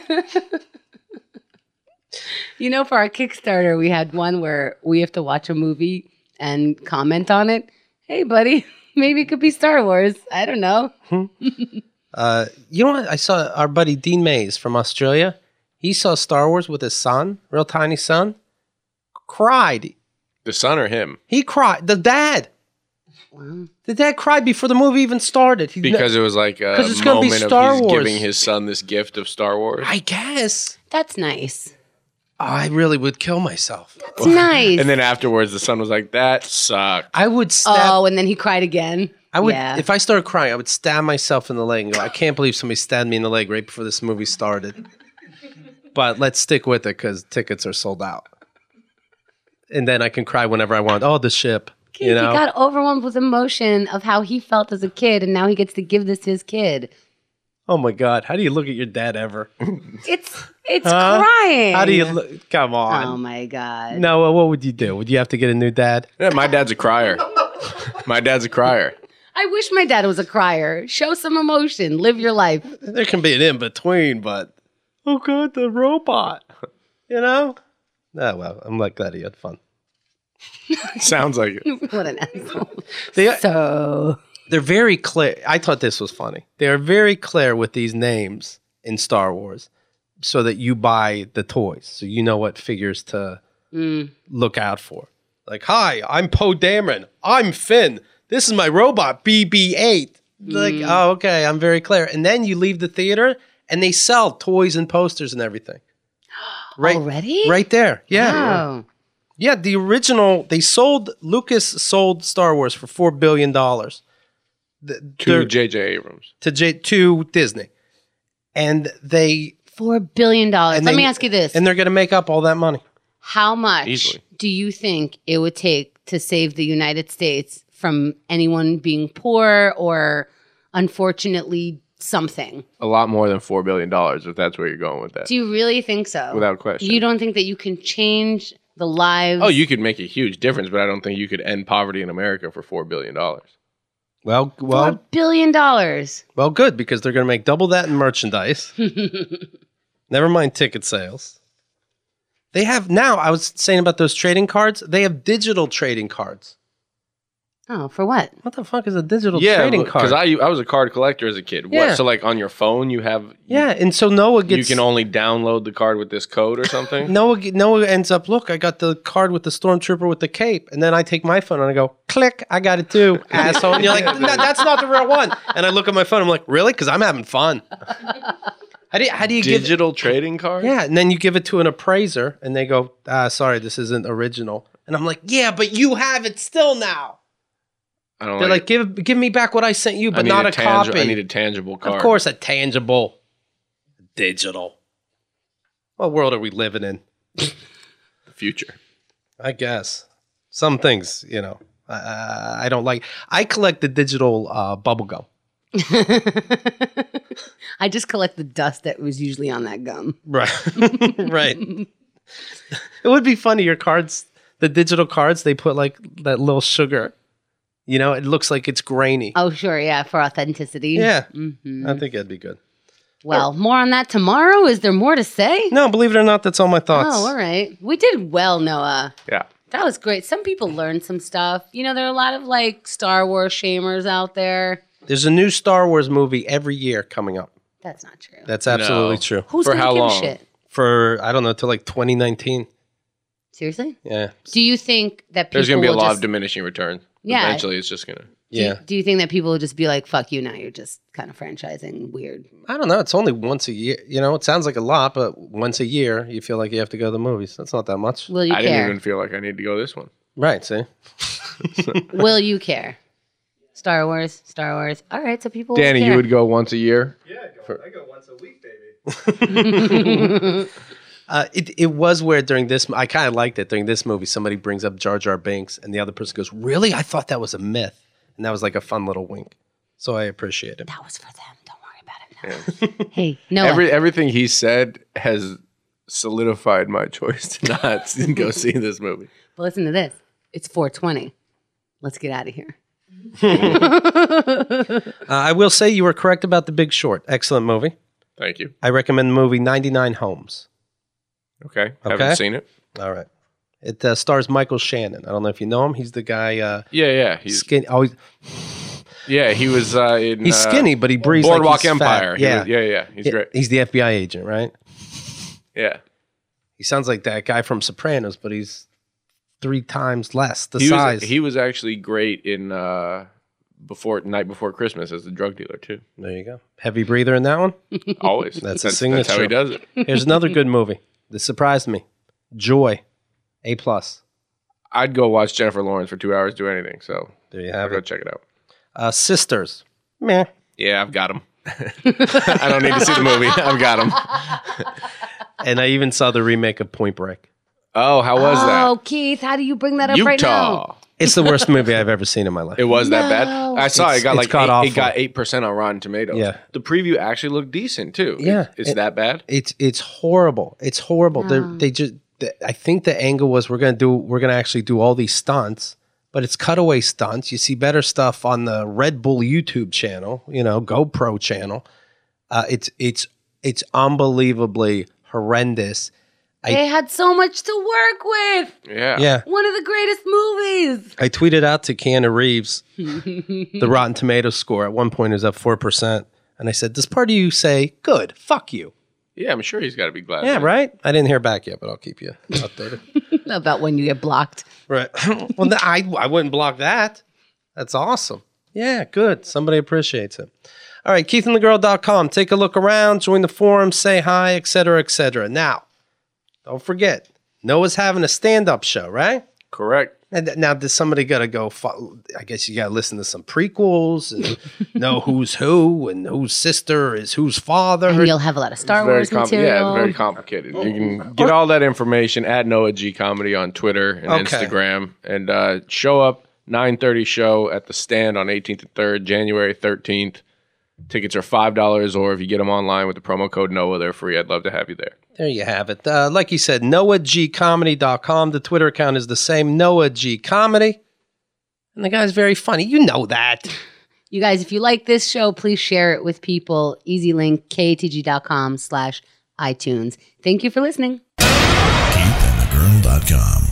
Speaker 2: You know, for our Kickstarter, we had one where we have to watch a movie and comment on it. Hey, buddy, maybe it could be Star Wars. I don't know.
Speaker 1: Uh, you know what? I saw our buddy Dean Mays from Australia. He saw Star Wars with his son, real tiny son. Cried.
Speaker 3: The son or him?
Speaker 1: He cried. The dad. The dad cried before the movie even started. He
Speaker 3: Because it was like a
Speaker 1: 'Cause it's gonna be
Speaker 3: moment
Speaker 1: Star
Speaker 3: of he's
Speaker 1: Wars.
Speaker 3: giving his son this gift of Star Wars.
Speaker 1: I guess.
Speaker 2: That's nice.
Speaker 1: I really would kill myself.
Speaker 2: It's nice.
Speaker 3: And then afterwards, the son was like, that sucked.
Speaker 1: I would stab.
Speaker 2: oh, and then he cried again.
Speaker 1: I would,
Speaker 2: Yeah.
Speaker 1: if I started crying, I would stab myself in the leg and go, I can't believe somebody stabbed me in the leg right before this movie started. But let's stick with it because tickets are sold out. And then I can cry whenever I want. Oh, the ship.
Speaker 2: Keith,
Speaker 1: You know?
Speaker 2: He got overwhelmed with emotion of how he felt as a kid, and now he gets to give this to his kid.
Speaker 1: Oh my God. How do you look at your dad ever?
Speaker 2: It's it's
Speaker 1: Huh?
Speaker 2: crying.
Speaker 1: How do you look? Come on.
Speaker 2: Oh my god.
Speaker 1: Noah, what would you do? Would you have to get a new dad?
Speaker 3: Yeah, my dad's a crier. My dad's a crier.
Speaker 2: I wish my dad was a crier. Show some emotion. Live your life.
Speaker 1: There can be an in between, but oh god, the robot. You know? Oh well, I'm like glad he had fun.
Speaker 3: Sounds like it.
Speaker 2: What an asshole.
Speaker 1: They,
Speaker 2: So,
Speaker 1: they're very clear. I thought this was funny. They are very clear with these names in Star Wars, so that you buy the toys, so you know what figures to
Speaker 2: mm,
Speaker 1: look out for. Like, hi, I'm Poe Dameron. I'm Finn. This is my robot, B B eight. Like, oh, okay, I'm very clear. And then you leave the theater, and they sell toys and posters and everything. Right,
Speaker 2: already?
Speaker 1: right there. Yeah,
Speaker 2: Wow.
Speaker 1: yeah. The original, they sold. Lucas sold Star Wars for four billion dollars
Speaker 3: To J J Abrams.
Speaker 1: to J to Disney, and they
Speaker 2: Four billion dollars.
Speaker 1: and
Speaker 2: Let
Speaker 1: they-
Speaker 2: me ask you this.
Speaker 1: and they're going to make up all that money.
Speaker 2: How much
Speaker 3: Easily.
Speaker 2: do you think it would take to save the United States from anyone being poor or unfortunately something?
Speaker 3: A lot more than four billion dollars, if that's where you're going with that.
Speaker 2: Do you really think so?
Speaker 3: Without question.
Speaker 2: You don't think that you can change the lives?
Speaker 3: Oh, you could make a huge difference, but I don't think you could end poverty in America for four billion dollars.
Speaker 1: Well,
Speaker 2: Four
Speaker 1: well,
Speaker 2: billion dollars.
Speaker 1: well, good, because they're going to make double that in merchandise. Never mind ticket sales. They have now, I was saying about those trading cards, they have digital trading cards.
Speaker 2: Oh, for what?
Speaker 1: What the fuck is a digital
Speaker 3: Yeah,
Speaker 1: trading card?
Speaker 3: because I, I was a card collector as a kid. What,
Speaker 1: Yeah.
Speaker 3: so, like, on your phone, you have...
Speaker 1: yeah, and so Noah
Speaker 3: You
Speaker 1: gets
Speaker 3: can only download the card with this code or something?
Speaker 1: Noah ge- Noah ends up, look, I got the card with the stormtrooper with the cape, and then I take my phone and I go, click, I got it too, asshole. And you're like, no, that's not the real one. And I look at my phone, I'm like, really? Because I'm having fun. How do you, how do you give?
Speaker 3: Digital trading card?
Speaker 1: Yeah, and then you give it to an appraiser, and they go, ah, sorry, this isn't original. And I'm like, yeah, but you have it still now.
Speaker 3: I don't
Speaker 1: They're
Speaker 3: like,
Speaker 1: like, give give me back what I sent you,
Speaker 3: I
Speaker 1: but
Speaker 3: need
Speaker 1: not a,
Speaker 3: tangi-
Speaker 1: copy.
Speaker 3: I need a tangible card.
Speaker 1: Of course, a tangible, digital. What world are we living in?
Speaker 3: The future.
Speaker 1: I guess some things, you know, uh, I don't like. I collect the digital uh, bubble gum.
Speaker 2: I just collect the dust that was usually on that gum.
Speaker 1: Right, right. It would be funny. Your cards, the digital cards, they put like that little sugar. You know, it looks like it's grainy.
Speaker 2: Oh, sure. Yeah. For authenticity.
Speaker 1: Yeah,
Speaker 2: Mhm.
Speaker 1: I think that'd be good.
Speaker 2: Well, more on that tomorrow. Is there more to say?
Speaker 1: No, believe it or not, that's all my thoughts.
Speaker 2: Oh, all right. We did well, Noah.
Speaker 3: Yeah.
Speaker 2: That was great. Some people learned some stuff. You know, there are a lot of like Star Wars shamers out there.
Speaker 1: There's a new Star Wars movie every year coming up.
Speaker 2: That's not true.
Speaker 1: That's absolutely
Speaker 3: No.
Speaker 1: true.
Speaker 2: Who's
Speaker 3: For
Speaker 2: gonna
Speaker 3: how
Speaker 2: give
Speaker 3: long?
Speaker 2: a shit?
Speaker 1: For I don't know, till like twenty nineteen.
Speaker 2: Seriously?
Speaker 1: Yeah,
Speaker 2: Do you think that people
Speaker 3: There's going to be a
Speaker 2: will
Speaker 3: lot
Speaker 2: just,
Speaker 3: of diminishing returns.
Speaker 2: Yeah.
Speaker 3: Eventually, it's just going to...
Speaker 2: do, you,
Speaker 1: yeah.
Speaker 2: do you think that people will just be like, fuck you now, you're just kind of franchising weird?
Speaker 1: I don't know. It's only once a year. You know, it sounds like a lot, but once a year, you feel like you have to go to the movies. That's not that much.
Speaker 2: Will you
Speaker 3: I didn't
Speaker 2: care?
Speaker 3: even feel like I need to go this one.
Speaker 1: Right, see?
Speaker 2: Will you care? Star Wars, Star Wars. All right, so people will
Speaker 3: Danny,
Speaker 2: care.
Speaker 3: you would go once a year?
Speaker 4: Yeah, I go, I go once a week, baby.
Speaker 1: Uh, it, it was weird during this. I kind of liked it. During this movie, somebody brings up Jar Jar Binks, and the other person goes, really? I thought that was a myth. And that was like a fun little wink. So I appreciate it.
Speaker 2: That was for them. Don't worry about it now. Hey, no.
Speaker 3: Every Everything he said has solidified my choice to not go see this movie.
Speaker 2: But listen to this. It's four twenty. Let's get out of here.
Speaker 1: Uh, I will say you were correct about The Big Short. Excellent movie.
Speaker 3: Thank you.
Speaker 1: I recommend the movie ninety-nine Homes.
Speaker 3: Okay.
Speaker 1: Okay.
Speaker 3: Haven't seen it.
Speaker 1: All right. It uh, stars Michael Shannon. I don't know if you know him. He's the guy. Uh,
Speaker 3: Yeah, yeah. He's
Speaker 1: skinny. Oh, he's,
Speaker 3: yeah. He was uh, in.
Speaker 1: he's
Speaker 3: uh,
Speaker 1: skinny, but he breathes like
Speaker 3: Boardwalk
Speaker 1: he's fat.
Speaker 3: Empire. He
Speaker 1: Yeah.
Speaker 3: was- yeah, yeah. He's
Speaker 1: Yeah,
Speaker 3: great.
Speaker 1: He's the F B I agent, right?
Speaker 3: Yeah.
Speaker 1: He sounds like that guy from Sopranos, but he's three times less the
Speaker 3: He
Speaker 1: size.
Speaker 3: was he was actually great in uh, before Night Before Christmas as the drug dealer too.
Speaker 1: there you go. Heavy breather in that one.
Speaker 3: Always.
Speaker 1: That's a
Speaker 3: That's how he
Speaker 1: signature.
Speaker 3: does it.
Speaker 1: Here's another good movie. This surprised me. Joy, A plus.
Speaker 3: I'd go watch Jennifer Lawrence for two hours, do anything. So
Speaker 1: There you
Speaker 3: I'll
Speaker 1: have
Speaker 3: go
Speaker 1: it.
Speaker 3: check it out.
Speaker 1: Uh, Sisters, meh.
Speaker 3: Yeah, I've got him. I don't need to see the movie. I've got him.
Speaker 1: And I even saw the remake of Point Break.
Speaker 3: Oh, how was
Speaker 2: oh,
Speaker 3: that?
Speaker 2: Keith, how do you bring that up right now?
Speaker 3: Utah.
Speaker 1: It's the worst movie I've ever seen in my life.
Speaker 3: It was that bad.
Speaker 2: No.
Speaker 3: I saw it.
Speaker 1: It's-
Speaker 3: It got
Speaker 1: it's
Speaker 3: like
Speaker 1: got
Speaker 3: eight,
Speaker 1: awful.
Speaker 3: it got eight percent on Rotten Tomatoes.
Speaker 1: Yeah.
Speaker 3: The preview actually looked decent too.
Speaker 1: Yeah.
Speaker 3: It's
Speaker 1: It-
Speaker 3: that bad.
Speaker 1: It's it's horrible. It's horrible. They're, they just. They, I think the angle was we're gonna do we're gonna actually do all these stunts, but it's cutaway stunts. You see better stuff on the Red Bull YouTube channel, you know, GoPro channel. Uh, it's it's it's unbelievably horrendous. I-
Speaker 2: They had so much to work with.
Speaker 3: Yeah.
Speaker 1: Yeah.
Speaker 2: One of the greatest movies.
Speaker 1: I tweeted out to Keanu Reeves the Rotten Tomatoes score. At one point, it was at four percent. And I said, does part of you say, good, fuck you?
Speaker 3: Yeah, I'm sure he's got to be glad.
Speaker 1: Yeah,
Speaker 3: man.
Speaker 1: right? I didn't hear back yet, but I'll keep you updated.
Speaker 2: About when you get blocked.
Speaker 1: Right. Well, th- I, I wouldn't block that. That's awesome. Yeah, good. Somebody appreciates it. All right, keith and the girl dot com. Take a look around, join the forum, say hi, et cetera, et cetera. Now, don't forget, Noah's having a stand-up show, right?
Speaker 3: Correct.
Speaker 1: And th- now, does somebody got to go, fo- I guess you got to listen to some prequels and know who's who and whose sister is whose father.
Speaker 2: And you'll have a lot of Star
Speaker 3: It's very
Speaker 2: Wars
Speaker 3: com-
Speaker 2: material.
Speaker 3: Yeah, it's very complicated. You can get all that information at Noah G Comedy on Twitter and
Speaker 1: Okay.
Speaker 3: Instagram. And uh, show up, nine thirty show at the stand on eighteenth and third, January thirteenth. Tickets are five dollars, or if you get them online with the promo code Noah, they're free. I'd love to have you there.
Speaker 1: There you have it. Uh, like you said, noah g comedy dot com. The Twitter account is the same, Noah G Comedy. And the guy's very funny. You know that.
Speaker 2: You guys, if you like this show, please share it with people. Easy link, katg.com slash iTunes. Thank you for listening.
Speaker 5: keith and the girl dot com.